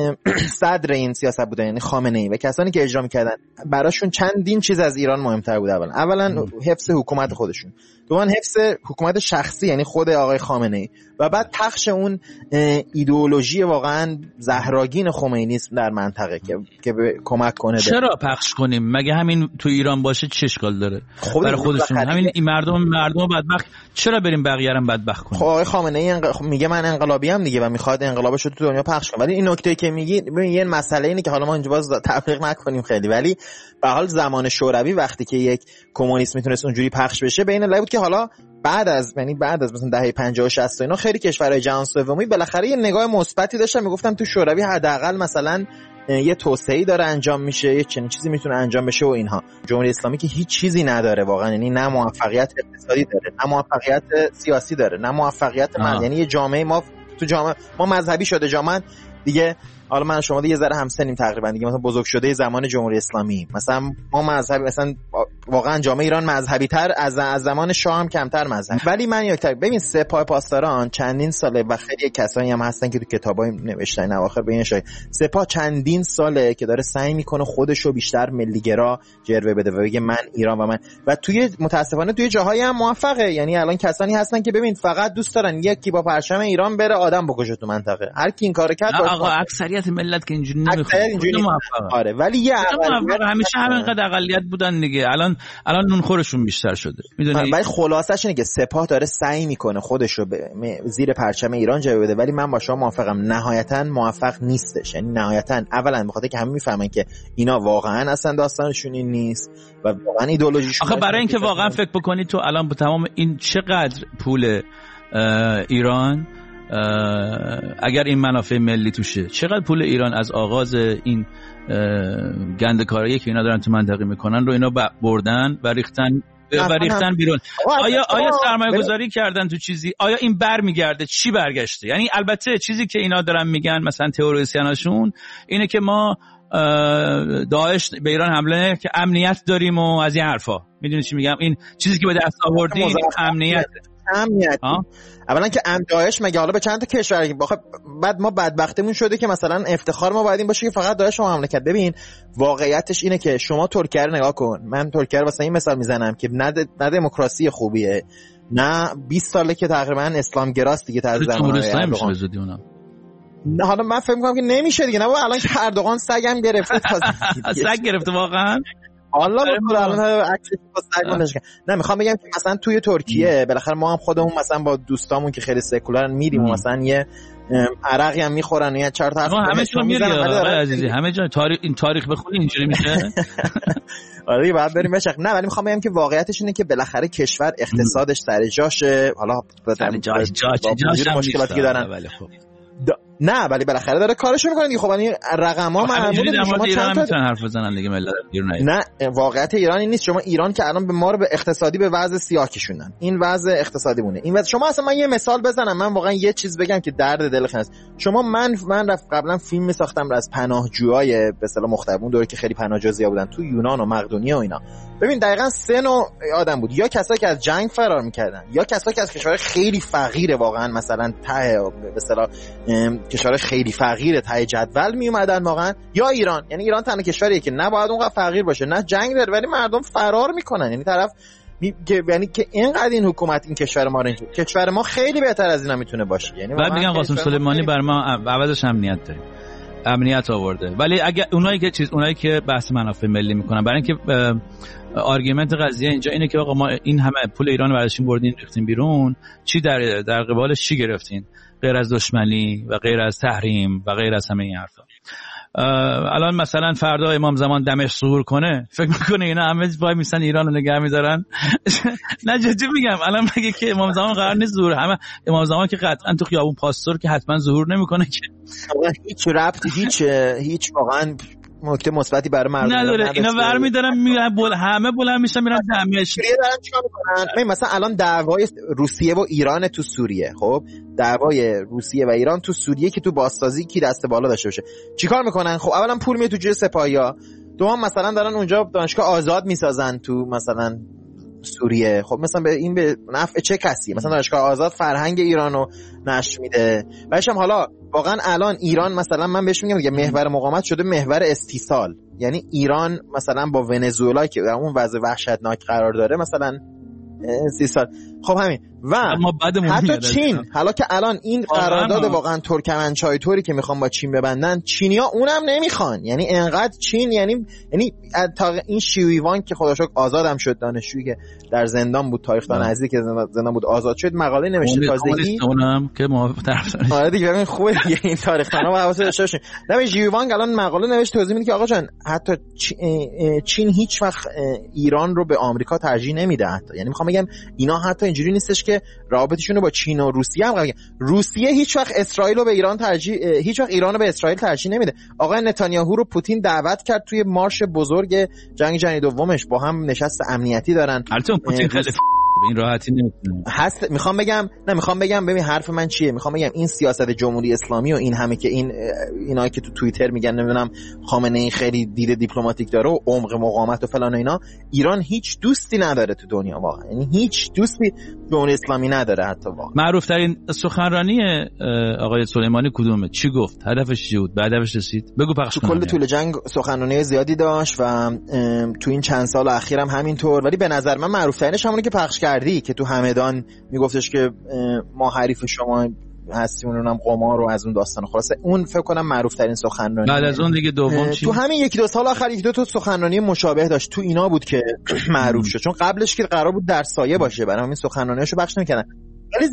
صدر این سیاست بودن، یعنی خامنه‌ای و کسانی که اجرا می‌کردن، براشون چندین چیز از ایران مهمتر بود. اولا حفظ حکومت خودشون، دوم حفظ حکومت شخصی یعنی خود آقای خامنه‌ای، و بعد پخش اون ایدئولوژی واقعا زهراگین خمینیسم در منطقه که کمک کنه. چرا پخش کنیم؟ مگه همین تو ایران باشه چه اشکال داره؟ برای خودشون همین این مردم بدبخت، چرا بریم بقیه رو بدبخت کنیم؟ خب آقای خامنه‌ای میگه من انقلابی ام دیگه و میخواد انقلابش رو تو دنیا پخش کنه. ولی این نکته که میگی، ببین یه مسئله اینه که حالا ما اینجا باز تبلیغ نکنیم خیلی، ولی به حال زمان شوروی وقتی که یک کمونیست میتونست اونجوری پخش بشه، به این دلیل بود که حالا بعد از مثلا دهه 50 و 60 اینا خیلی کشورهای جهان سومی بالاخره یه نگاه مثبتی داشتن، میگفتن تو شوروی حداقل مثلا یه توسعه‌ای داره انجام میشه، یه چنین چیزی میتونه انجام بشه و اینها. جمهوری اسلامی که هیچ چیزی نداره واقعا، یعنی نه موفقیت اقتصادی داره، نه موفقیت سیاسی داره، نه موفقیت یعنی یه جامعه ما مذهبی شده جامعه دیگه. حالا من شما دیگه ذره همسنیم تقریبا دیگه، مثلا بزرگ شده زمان جمهوری اسلامی، مثلا ما مذهبی، مثلا واقعا جامعه ایران مذهبی تر از زمان شاه هم کمتر مذهبی. ولی من یکتر ببین سپاه پاسداران چندین ساله و خیلی کسایی هم هستن که تو کتابای نوشتن اواخر به این اشاره، سپاه چندین ساله که داره سعی میکنه خودشو بیشتر ملی‌گرا جلوه بده و بگه من ایران و توی متاسفانه توی جاهایی هم موفقه. یعنی الان کسانی هستن که ببین فقط دوست دارن یکی با پرچم ایران بره آدم بکشه تو منطقه، هر کی این کارو کرد. آقا اکثریت ملت که اینجوری نمیخواد. آره ولی یه همیشه همینقدر اقلیت بودن دیگه، الان نونخورشون بیشتر شده میدونی. ولی خلاصش اینه که سپاه داره سعی میکنه خودش رو زیر پرچم ایران جای بده، ولی من با شما موافقم نهایتا موفق نیستش. یعنی نهایتا اولا بخاطر که همه میفهمن که اینا واقعا اصلا داستانشون این نیست و واقعا ایدئولوژیشون. آخه برای اینکه واقعا فکر بکنی تو الان با تمام این چقدر پول ایران، اگر این منافع ملی توشه، چقدر پول ایران از آغاز این گندکاری که اینا دارن تو منطقه میکنن رو اینا بردن و ریختن بیرون. آیا سرمایه گذاری کردن تو چیزی؟ آیا این برمیگرده؟ چی برگشته؟ یعنی البته چیزی که اینا دارن میگن مثلا تئوریسیناشون اینه که ما داعش به ایران حمله که امنیت داریم و از این حرفا. میدونی چی میگم؟ این چیزی که به دست آوردیم امنیت. اولا که داعش مگه حالا به چند تا کشور بعد ما بدبختمون شده که مثلا افتخار ما باید این باشه که فقط داعش ما حمله کرد. ببین واقعیتش اینه که شما ترکیه رو نگاه کن. من ترکیه رو واسه این مثال میزنم که نه دموکراسی خوبیه، نه 20 ساله که تقریبا اسلام گراست دیگه از زمان اردوغان. حالا من فکر می‌کنم که نمیشه دیگه. نه الان که اردوغان سگم گرفته سگ گرفته واقعا. الله بخدا الان عکسش با سگ نه میخوام بگم که مثلا توی ترکیه بالاخره ما هم خودمون مثلا با دوستامون که خیلی سکولارن میریم و مثلا یه عرقی هم میخورن یا چهار تا همه جا میرن عزیزی، همه جا این تاریخ بخونی اینجوری میشه. آره بعد بریم بشق. نه ولی میخوام بگم که واقعیتش اینه که بالاخره کشور اقتصادش سر جاشه. حالا سر جاش مشکلاتی که دارن نه ولی بالاخره داره کارشو میکنه دیگه. خب این رقم‌ها معموله شما چند تا میتونن حرف بزنن دیگه ملت ایران. نه واقعیت ایران این نیست. شما ایران که الان به ما رو به اقتصادی به وضع سیاه کشوندن. این وضع اقتصادی مونه. این وضع شما اصلا من یه مثال بزنم، من واقعا یه چیز بگم که درد دل خیلی است. شما من رفت قبلا فیلم می‌ساختم از پناهجوهای به اصطلاح مختلف اون دوره که خیلی پناهجو زیاد بودن تو یونان و مقدونیه و اینا. ببین دقیقاً سه نوع آدم بود، یا کسایی که از جنگ فرار می‌کردن، یا کسایی که از کشور خیلی فقیره واقعا مثلا ته به اصطلاح کشور خیلی فقیر ته جدول می اومدن واقعا، یا ایران. یعنی ایران تنها کشوریه که نه باید اونقدر فقیر باشه نه جنگ داره ولی مردم فرار میکنن. یعنی طرف یعنی که اینقدر این حکومت این کشور ما کشور ما خیلی بهتر از اینا میتونه باشه. یعنی بعد میگن قاسم سلیمانی بر ما عوضش امنیت داره، امنیت آورده. ولی اگه اونایی که بحث منافع ملی میکنن، برای اینکه آرگومنت قضیه اینجا اینه که آقا ما این همه پول ایران رو برداشتیم بردین ریختین بیرون، چی در قبالش چی گرفتین غیر از دشمنی و غیر از تحریم و غیر از همه این حرفا؟ الان مثلا فردا امام زمان دمشق ظهور کنه، فکر میکنه اینا همه وای میسن ایران رو نگه میدارن؟ نه جدی میگم، الان مگه که امام زمان قرار نیست ظهور، همه امام زمان که قطعا تو خیابون پاستور که حتما ظهور نمیکنه که هیچ ربطی هیچ واقعا نکته مثبتی برای مردم نداره. اینا برمی‌دارن همه بلند میشن میرن دمشق. دارن چیکار میکنن؟ مثلا الان دعوای روسیه و ایران تو سوریه، خب دعوای روسیه و ایران تو سوریه که تو بازسازی کی دست بالا داشته باشه چیکار میکنن؟ خب اولا پول میاد تو جیب سپاهیا، دوم مثلا دارن اونجا دانشگاه آزاد میسازن تو مثلا سوریه. خب مثلا به این به نفع چه کسی؟ مثلا دانشگاه آزاد فرهنگ ایرانو نشر میده. بعدش هم حالا واقعا الان ایران مثلا من بهش میگم دیگه محور مقاومت شده محور استیصال. یعنی ایران مثلا با ونزوئلا که اون وضع وحشتناک قرار داره مثلا استیصال. خب همین و حتی چین، حالا که الان این قرارداد واقعا ترکمنچای توری که میخوان با چین ببندن، چینیا اونم نمیخوان. یعنی انقدر چین یعنی تا این شیویوان که خدا شکر آزادم شد، دانشجویی که در زندان بود، تاریخدان عزیزی که زندان بود آزاد شد، مقاله نوشته تازگی اونم که موافق طرفدارش. آره دیگه ببین خوبه دیگه این تاریخدانا حواس داشته باشین. نه شیویوان الان مقاله نوشته توضیح میده که آقا جان حتی چین هیچ وقت ایران رو به آمریکا ترجیح نمیده. حتی یعنی میخوام بگم اینا حتی اینجوری نیستش که رابطشون رو با چین و روسیه هم روسیه هیچ وقت اسرائیل رو به ایران هیچ وقت ایران رو به اسرائیل ترجیح نمیده. آقای نتانیاهو رو پوتین دعوت کرد توی مارش بزرگ جنگ جهانی دومش، با هم نشست امنیتی دارن. البته پوتین خیلی این راحتی نمیتونه هست. میخوام بگم ببین حرف من چیه، میخوام بگم این سیاست جمهوری اسلامی و این همه که اینا که تو توییتر میگن نمیدونم خامنه ای خیلی دید دیپلماتیک داره و عمق مقاومت و فلان و اینا، ایران هیچ دوستی نداره تو دنیا واقعا. یعنی هیچ دوستی جمهوری اسلامی نداره حتی واقعا. معروف ترین سخنرانی آقای سلیمانی کدومه؟ چی گفت؟ هدفش چی بود؟ به هدفش رسید؟ بگو پخش کنم. کل طول جنگ سخنرانی زیادی داشت و تو این چند سال اخیرم همینطور، ولی به نظر من معروف ترینش همونه که پخش کردی که تو همدان میگفتش که ما حریف شما هستیم، اونم قمار و از اون داستان. خلاصه اون فکر کنم معروف ترین سخنرانی. بعد از اون دیگه دوم چی؟ تو همین یکی دو سال آخر 1-2 تا سخنرانی مشابه داشت، تو اینا بود که معروف شد، چون قبلش که قرار بود در سایه باشه برای همین سخنرانیاشو پخش نمی‌کردن. ولی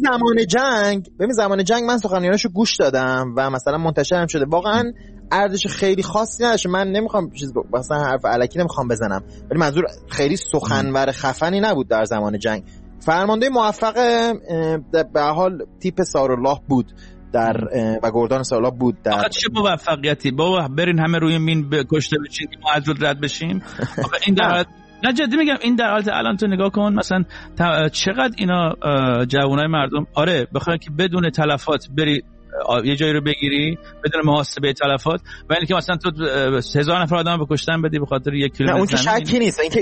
زمان جنگ من سخنرانیاشو گوش دادم و مثلا منتشر هم شده، واقعا ارزش خیلی خاصی نداشت. من نمیخوام مثلا حرف الکی نمیخوام بزنم، ولی منظور خیلی سخنور خفنی نبود در زمان جنگ. فرمانده موفق به حال تیپ سارالله بود در و گردان سارالله بود در. چه موفقیتی بابا، برین همه روی مین کشته بشین که ما از رد بشیم. این در حالت نه جدی میگم، این در حالت الان تو نگاه کن مثلا چقدر اینا جوانای مردم آره بخواد که بدون تلفات بری یه جایی رو بگیری بدون محاسبه تلفات، و اینکه مثلا تو 1000 نفر آدم بکشتن بدی به خاطر 1 کیلومتر. نه اون که شکی نیست، اینکه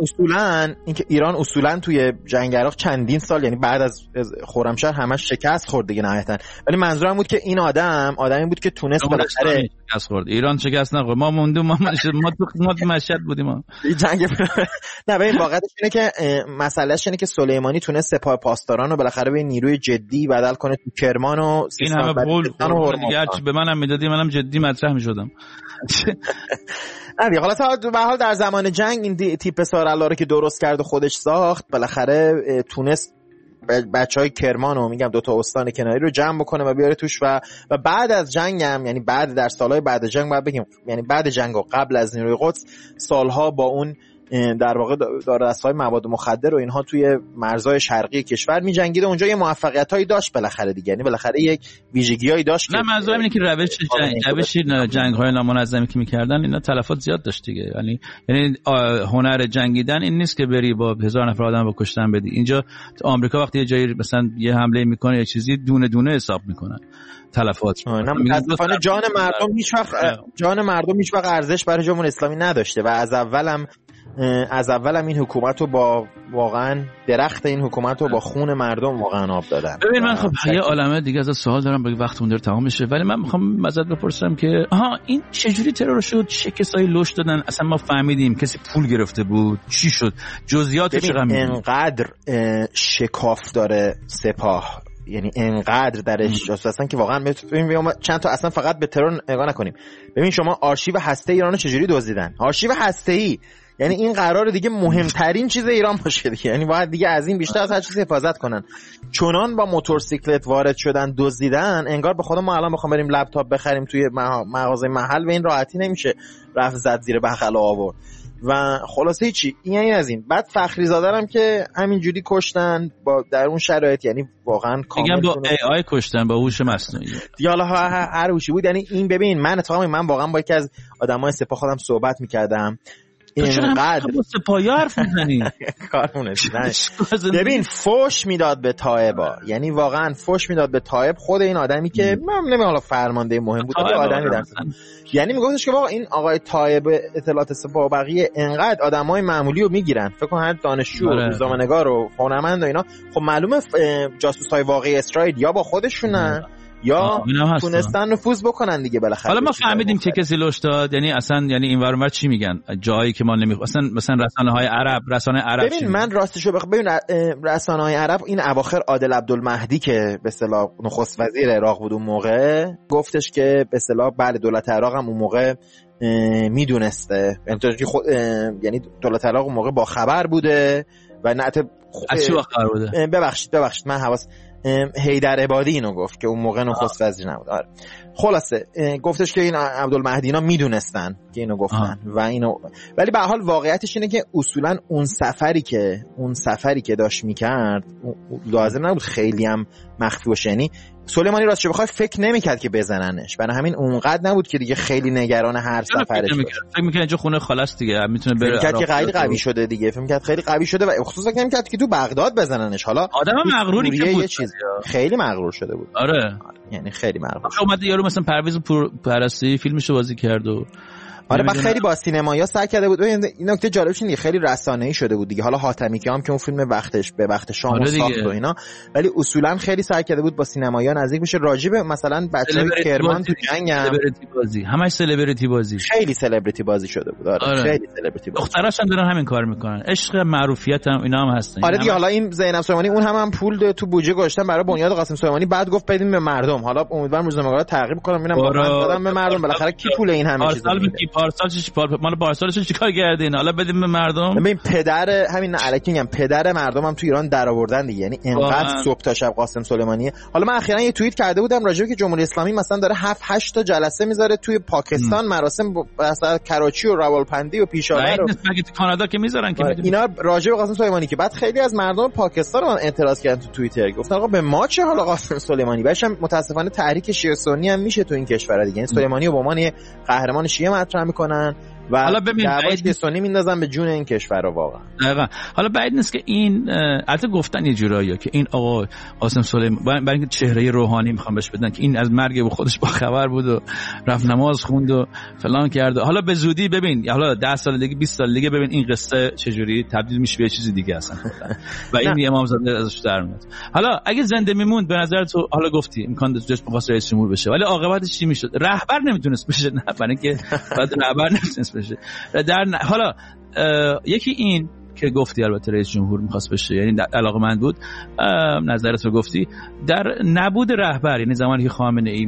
ایران اصولا توی جنگ عراق چندین سال، یعنی بعد از خرمشهر همش شکست خورد دیگه نهایتا. ولی منظورم بود که این آدمی بود که تونست بالاخره شکست خورد. ایران شکست نخورد، ما موندیم، ما تو مشهد بودیم ما جنگ. نه ببین واقعیتش اینه که مسئلهش اینه که سلیمانی تونست سپاه پاسداران رو بالاخره به نیروی جدی بدل کنه تو کرمان و این همه قول دیگه به منم میدادی منم جدی مطرح میشدم. نه حالا تا به حال در زمان جنگ این تیپ سارالله رو که درست کرد و خودش ساخت، بالاخره تونست بچهای کرمان و میگم 2 تا استان کناری رو جمع بکنه و بیاره توش و بعد از جنگ هم، یعنی بعد در سالهای بعد جنگ باید بگیم، یعنی بعد جنگ و قبل از نیروی قدس، سالها با اون در واقع دارایی‌های مواد مخدر و اینها توی مرزهای شرقی کشور می‌جنگید و اونجا یه موفقیتایی داشت بالاخره دیگه، یعنی بالاخره یک ویژگیایی داشت. نه منظورم اینه که روش جنگ‌های نامنظمی که می‌کردن اینا تلفات زیاد داشت دیگه. یعنی هنر جنگیدن این نیست که بری با 1000 نفر آدم رو کشتن بدی. اینجا تو آمریکا وقتی یه جایی مثلا یه حمله می‌کنه یه چیزی دونه دونه حساب می‌کنن تلفات. نه متأسفانه جان مردم هیچ وقت ارزش برای جمهوری اسلامی نداشته و از اولم این حکومت رو با واقعا درخت این حکومت رو با خون مردم واقعا آب دادن. ببین من خب یه عالمه دیگه از سوال دارم برای وقتمون داره تمام میشه، ولی من میخوام ازت بپرسم که این چجوری ترور شد؟ چه کسایی لوش دادن؟ اصلا ما فهمیدیم کسی پول گرفته بود؟ چی شد؟ جزئیات چقدر انقدر شکاف داره سپاه، یعنی انقدر درش اصلا که واقعا ببین چند تا اصلا فقط به ترور نگاه نکنیم. ببین شما آرشیو هسته ایرانو چجوری دزدیدن؟ آرشیو هسته‌ای، یعنی این قراره دیگه مهمترین چیز ایران باشه دیگه، یعنی باید دیگه از این بیشتر از هر چیزی حفاظت کنن. چونان با موتورسیکلت وارد شدن دزدیدن، انگار به خدا ما الان بخوام بریم لپتاپ بخریم توی مغازه محل به این راحتی نمیشه رفت زد زیر بغل آورد. و خلاصه چی این از این. بعد فخری زادرم که همینجوری کشتن با در اون شرایط، یعنی واقعا کاملا با AI کشتن، با هوش مصنوعی دیگه. حالا هر هوشی بود. یعنی این ببین من اتفاقا من واقعا با یکی از آدمای سپاه خودم صحبت می‌کردم. اینقدر با سپاهی حرف می‌زنی کارونه. ببین فوش میداد به تائبا، یعنی واقعا فوش میداد به تائب. خود این آدمی که من نمی‌دونم حالا فرمانده مهم بود یا آدمی در یعنی میگفتش که واقعا این آقای تائب اطلاعات سپاه و بقیه انقدر آدمای معمولی رو میگیرن، فکر کن هر دانشجو روزنامه‌نگار و هنرمند و اینا، خب معلومه جاسوسای واقعی اسرائیل یا با خودشونن یا تونستن نفوذ بکنن دیگه بالاخره. حالا ما فهمیدیم که کسی لوش داد، یعنی اصلا یعنی این ور چی میگن جایی که ما مثلا رسانه‌های عرب ببین من راستشو ببین رسانه‌های عرب این اواخر عادل عبدالمهدی که به اصطلاح نخست وزیر عراق بود اون موقع گفتش که به اصطلاح بله دولت عراق هم اون موقع میدونسته، یعنی دولت عراق اون موقع با خبر بوده و نه از چی خبر بوده؟ ببخشید من حواس حیدر عبادی اینو گفت که اون موقع نخست وزیر نبود. آره خلاصه گفتش که این عبدالمهدی اینا میدونستن که اینو گفتن و اینو، ولی به هر حال واقعیتش اینه که اصولا اون سفری که داشت میکرد لازم نبود خیلی هم مخفی باشه. یعنی سلیمانی راستش بخوای فکر نمیکرد که بزننش، برای همین اونقدر نبود که دیگه خیلی نگران هر سفرش باشه. فکر میکنه اینجا خونه خلاص دیگه میتونه بره. فکر میکرد که خیلی قوی شده دیگه، فکر میکرد خیلی قوی شده و خصوصا فکر میکرد که تو بغداد بزننش. حالا آدم مغروری که بود، خیلی مغرور شده بود. آره یعنی خیلی مغرور. اومد یارو مثلا پرویز پرستی فیلمشو بازی کرد و آره بعد خیلی با سینمایا سعی کرده بود. این نکته جالبش اینه خیلی رسانه‌ای شده بود دیگه. حالا حاتمی که هم که اون فیلم به وقت شام ساخت و اینا، ولی اصولا خیلی سعی کرده بود با سینمایا نزدیک بشه. راجب مثلا بچه‌های کرمان تو جنگ هم سلبریتی بازی، همش سلبریتی بازی، خیلی سلبریتی بازی شده بود. آره خیلی سلبریتی بازی. دختراش هم دارن همین کار میکنن، عشق معروفیت هم اینا هم هستن. آره دیگه. حالا این زینب سلیمانی اون هم پول تو بودجه گذاشتن برای بنیاد قاسم سلیمانی، بعد گفت بدیم به مردم. حالا امیدوارم روزنامه‌ها تعقیب کنن ببینم واقعا دادن به مردم. بالاخره کی پول این همه چیزا مال پارسالش چیکار کردین؟ حالا بدیم به مردم. ببین پدر همین الکی میگم پدر مردم هم تو ایران درآوردن دیگه. یعنی انقدر صبح تا شب قاسم سلیمانی. حالا من اخیراً یه توییت کرده بودم راجع به که جمهوری اسلامی مثلا داره 7-8 تا جلسه میذاره توی پاکستان، مراسم مثلا کراچی و راولپندی و پیشاور و مگه تو کانادا که میذارن که اینا راجع به قاسم سلیمانی. که بعد خیلی از مردم پاکستان رو اعتراض کردن تو توییتر، گفتن آقا به ما چه حالا قاسم سلیمانی؟ باشم متاسفانه تحریک شیعه سنی هم میشه تو این کشور دیگه. یعنی سلیمانی رو به عنوان قهرمان شیعه مطرح میکنن و حالا ببین دعواش سنی میندازن به جون این کشور رو واقعا. دقیقاً. حالا بعید نیست که این البته گفتن یه جورایی که این آقا قاسم سلیمانی برای اینکه چهره روحانی میخوام بهش بدن که این از مرگ به خودش با خبر بود و رفت نماز خوند و فلان کرد. حالا به زودی ببین، حالا 10 سال دیگه 20 سال دیگه ببین این قصه چجوری تبدیل میشه به چیز دیگه اصلا و این امامزاده ازش در میاد. حالا اگه زنده میموند به نظر تو، حالا گفتی امکان داشت بخواست رئیس جمهور بشه، ولی عاقبتش چی میشد؟ رهبر نمیتونست بشه. نه برای اینکه بعد رهبر نمیتونست بشه. حالا یکی این که گفتی البته رئیس جمهور میخواست بشه، یعنی علاقه‌مند بود، نظرت رو گفتی در نبود رهبر، یعنی زمانی که خامنه‌ای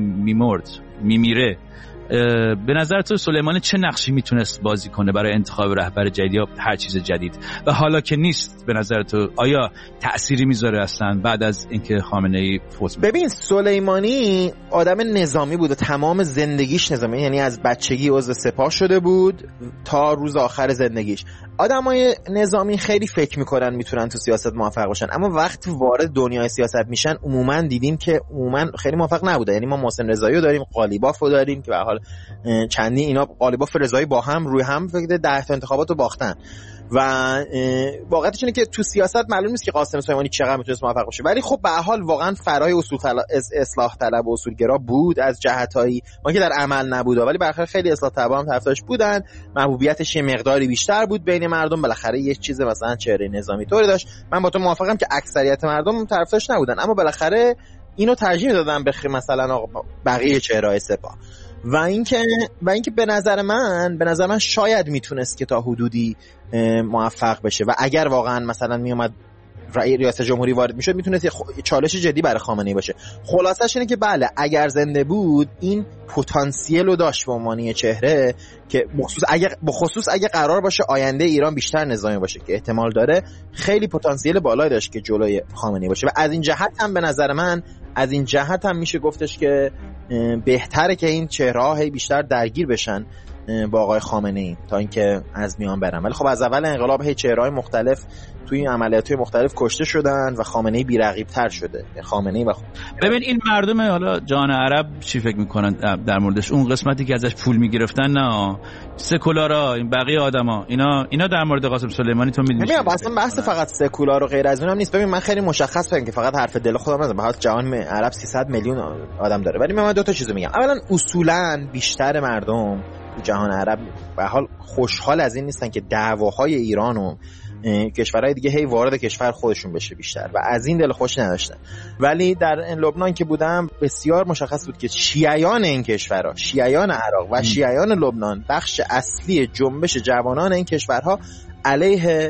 میمیره، به نظر تو سلیمانی چه نقشی میتونست بازی کنه برای انتخاب رهبر جدید یا هر چیز جدید؟ و حالا که نیست به نظر تو آیا تأثیری میذاره اصلا بعد از اینکه خامنه‌ای فوت؟ ببین سلیمانی آدم نظامی بود و تمام زندگیش نظامی، یعنی از بچگی عضو سپاه شده بود تا روز آخر زندگیش. آدمای نظامی خیلی فکر میکنن میتونن تو سیاست موفق باشن، اما وقتی وارد دنیای سیاست میشن عموما دیدیم که عموما خیلی موفق نبوده. یعنی ما محسن رضایی رو داریم، قالیباف رو داریم که به هر حال چندی اینا قالیباف رضایی با هم روی هم فکر 10 تا انتخابات رو باختن و واقعیتش اینه که تو سیاست معلوم نیست که قاسم سلیمانی چقدر میتونه موفق باشه، ولی خب به هر حال واقعا فرای اصلاح طلب و اصولگرا بود از جهتایی ما که در عمل نبوده، ولی بالاخره خیلی اصلاح طلبا هم طرفدارش بودن، محبوبیتش یه مقداری بیشتر بود بین مردم، بالاخره یه چیز مثلا چهره نظامی طوری داشت. من با تو موافقم که اکثریت مردم طرفدارش نبودن، اما بالاخره اینو ترجیح دادن به مثلا بقیه چهره‌های سپاه. و اینکه به نظر من شاید میتونست که تا حدودی موفق بشه و اگر واقعا مثلا میومد ریاست جمهوری وارد میشد میتونست چالش جدی برای خامنه‌ای باشه. خلاصش اینه که بله اگر زنده بود این پتانسیل رو داشت به عنوان چهره که بخصوص اگه قرار باشه آینده ایران بیشتر نظامی باشه که احتمال داره، خیلی پتانسیل بالایی داشت که جلوی خامنه‌ای باشه. و از این جهت هم به نظر من میشه گفتش که بهتره که این چهره‌ها بیشتر درگیر بشن با آقای خامنه‌ای تا اینکه از میان برن. ولی خب از اول انقلاب چهره‌های مختلف توی این عملیات‌های مختلف کشته شدن و خامنه‌ای بی‌رقیب‌تر شده. خامنه‌ای و ببین این مردم حالا جهان عرب چی فکر می‌کنن در موردش؟ اون قسمتی که ازش پول می‌گرفتن نه، سکولارا، این بقیه آدما، اینا در مورد قاسم سلیمانی تو می‌دونی. ببین اصلا بحث فقط سکولار و غیر از اونم نیست. ببین من خیلی مشخص بگم که فقط حرف دل خودم نزدم، بهات جهان عرب 300 میلیون آدم داره، ولی من دو تا چیزو میگم. اولا اصولاً بیشتر مردم جهان عرب به حال خوشحال از این نیستن که دعواهای ایران و کشورهای دیگه هی وارد کشور خودشون بشه بیشتر و از این دل خوش نداشتن. ولی در لبنان که بودم بسیار مشخص بود که شیعیان این کشورها، شیعیان عراق و شیعیان لبنان، بخش اصلی جنبش جوانان این کشورها علیه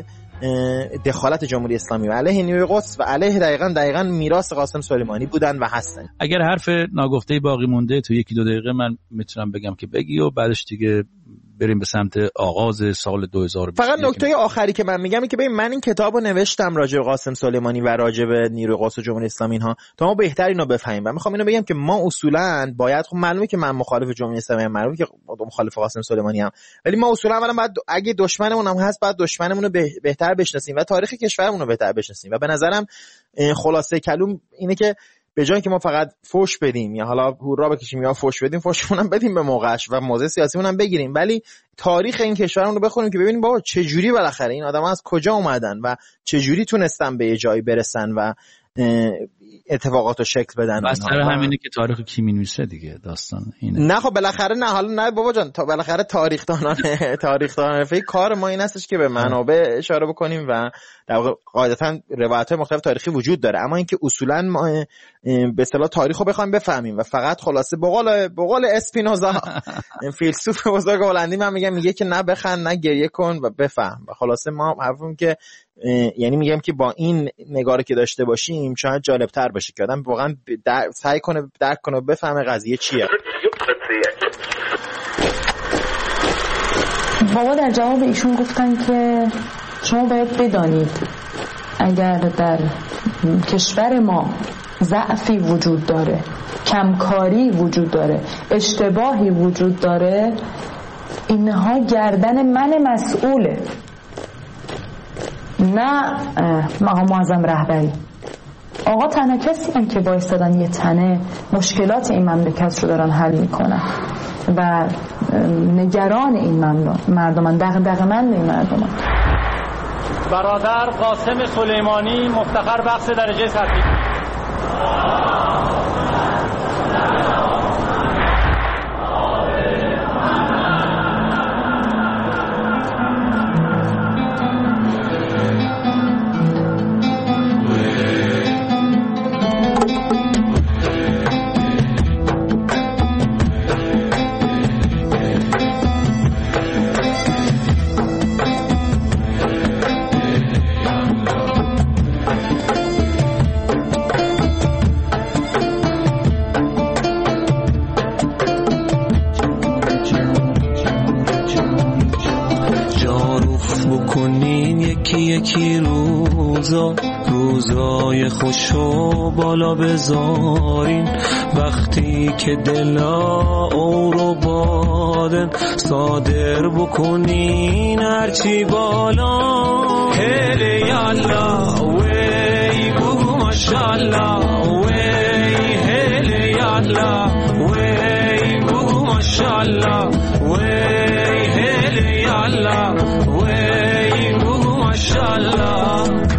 دخالت جمهوری اسلامی و علیه نیروی قدس و علیه دقیقاً میراث قاسم سلیمانی بودن و هستن. اگر حرف ناگفته باقی مونده تو 1-2 دقیقه من میتونم بگم که بگی و بعدش دیگه بریم به سمت آغاز سال 2020. فقط نکته آخری که من میگم اینه که ببین من این کتابو نوشتم راجع به قاسم سلیمانی و راجع به نیروی قدس و جمهوری اسلامی اینها تا ما بهتر اینو بفهمیم و میخوام اینو بگم که ما اصولاً باید، خب معلومه که من مخالف جمهوری اسلامی ام، معلومه که مخالف قاسم سلیمانی ام، ولی ما اصولاً اولا باید اگه دشمنمون هم هست بعد دشمنمون رو بهتر بشناسیم و تاریخ کشورمون رو بهتر بشناسیم. و به نظرم خلاصه کلام اینه که به جای اینکه ما فقط فوش بدیم یا حالا هورا بکشیم یا فوش بدیم، فوشمون هم بدیم به موقعش و موضع سیاسیمون هم بگیریم، ولی تاریخ این کشورمون رو بخونیم که ببینیم بابا چه جوری بالاخره این آدم‌ها از کجا اومدن و چه جوری تونستن به یه جایی برسن و اتفاقات رو شکل بدن. مسئله همینه که تاریخ کی می‌نویسه دیگه، داستان اینه. نه خب بالاخره نه، حالا نه بابا جان، بالاخره تاریخ‌دانان فکر کار ما این هستش که به منابع اشاره بکنیم و در واقع قاعدتاً روایت‌های مختلف تاریخی وجود داره، اما اینکه اصولاً ما به اصطلاح تاریخ رو بخوایم بفهمیم و فقط خلاصه به قول اسپینوزا فیلسوف بزرگ هلندی من میگه که نه بخند نه گریه کن و بفهم. و خلاصه ما حرفم که یعنی میگم که با این نگاری که داشته باشیم شاید جالب‌تر باشه که آدم واقعا سعی کنه درک کنه بفهمه قضیه چیه. بابا در جواب ایشون گفتن که شما باید بدانید اگر در کشور ما ضعفی وجود داره، کمکاری وجود داره، اشتباهی وجود داره، اینها گردن من مسئوله، نه مقام معظم رهبری. آقا تنها کسی هم که باعث دادن یه تنه مشکلات این مملکت رو دارن حل میکنن و نگران این مردمان، دغدغه‌مند این مردمان. برادر قاسم سلیمانی مفتخر بخش درجه سطحی. یکی روزا روزای خوشو بالا بذارین وقتی که دلا اورو بادن صادر بکنین هرچی بالا هلی یالا وی بگو ماشالله وی هلی یالا وی بگو ماشالله وی هلی یالا وی بگو ماشالله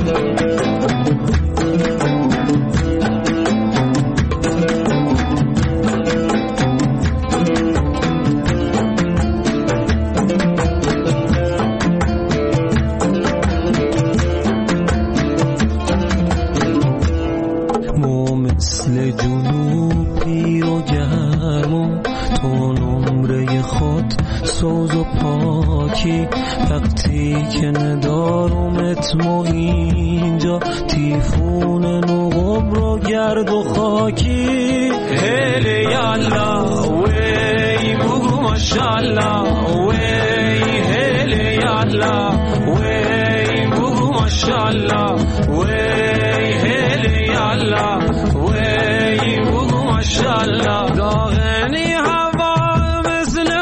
مثل جنوب پیر و گرم تو نمره خود سوز و پاکی وقتی که ندارمت ما اینجا تیفون نقم رو گرد و خاکی هلی یالا وی بگو ماشالله وی هلی یالا وی بگو ماشالله وی هلی یالا وی بگو ماشالله داغنی هوا مثل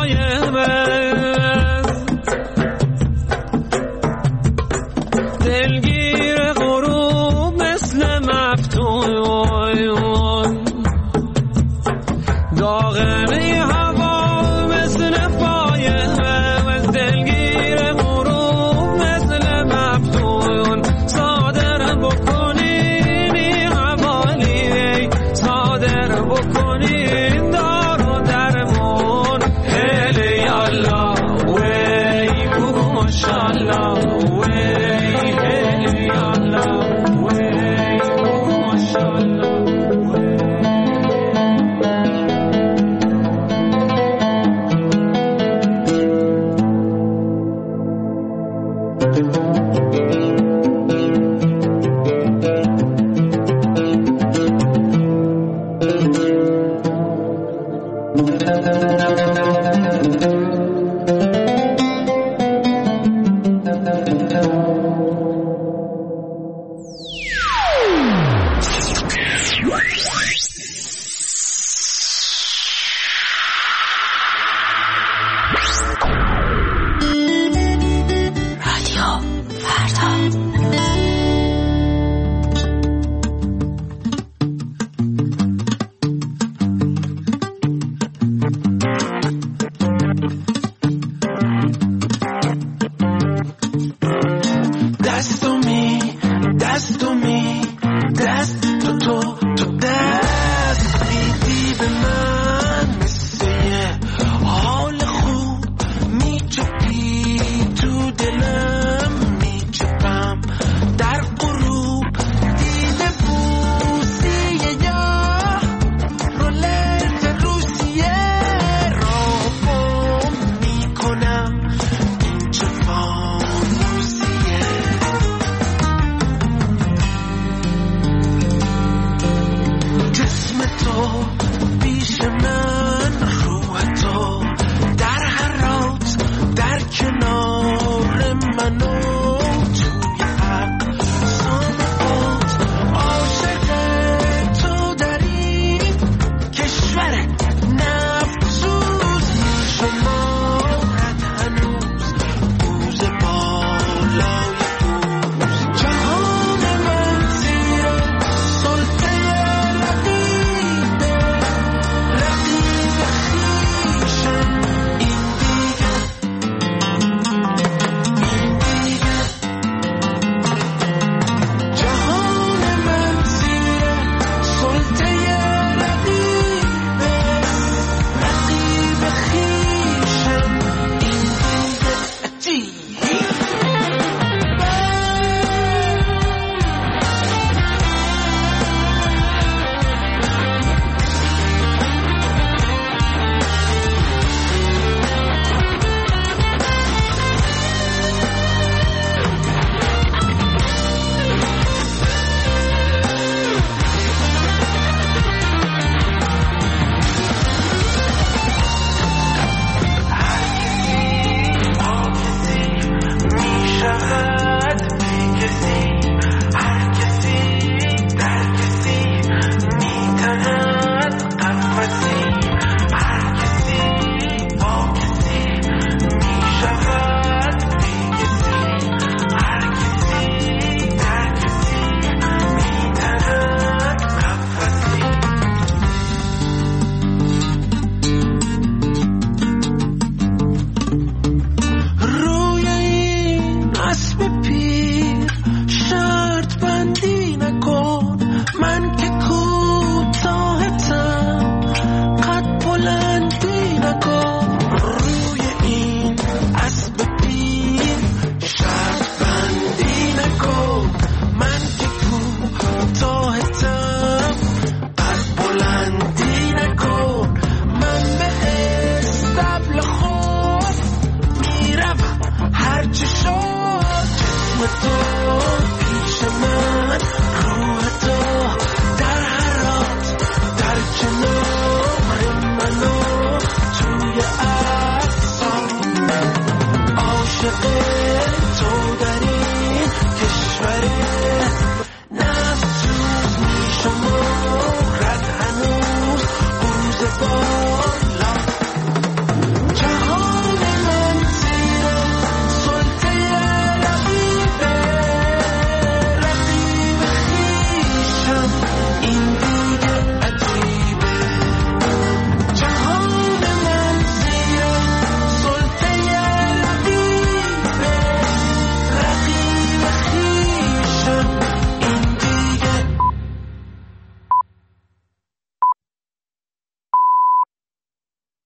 فایمه دلگیر غروب مثل مفتون داغنی هوا مثل فایمه دلگیر غروب مثل مفتون صادر بکنین حوالی صادر بکنین دار و درمون هلی یالا وی بگو ماشالله وی هلی یالا وی بگو ماشالله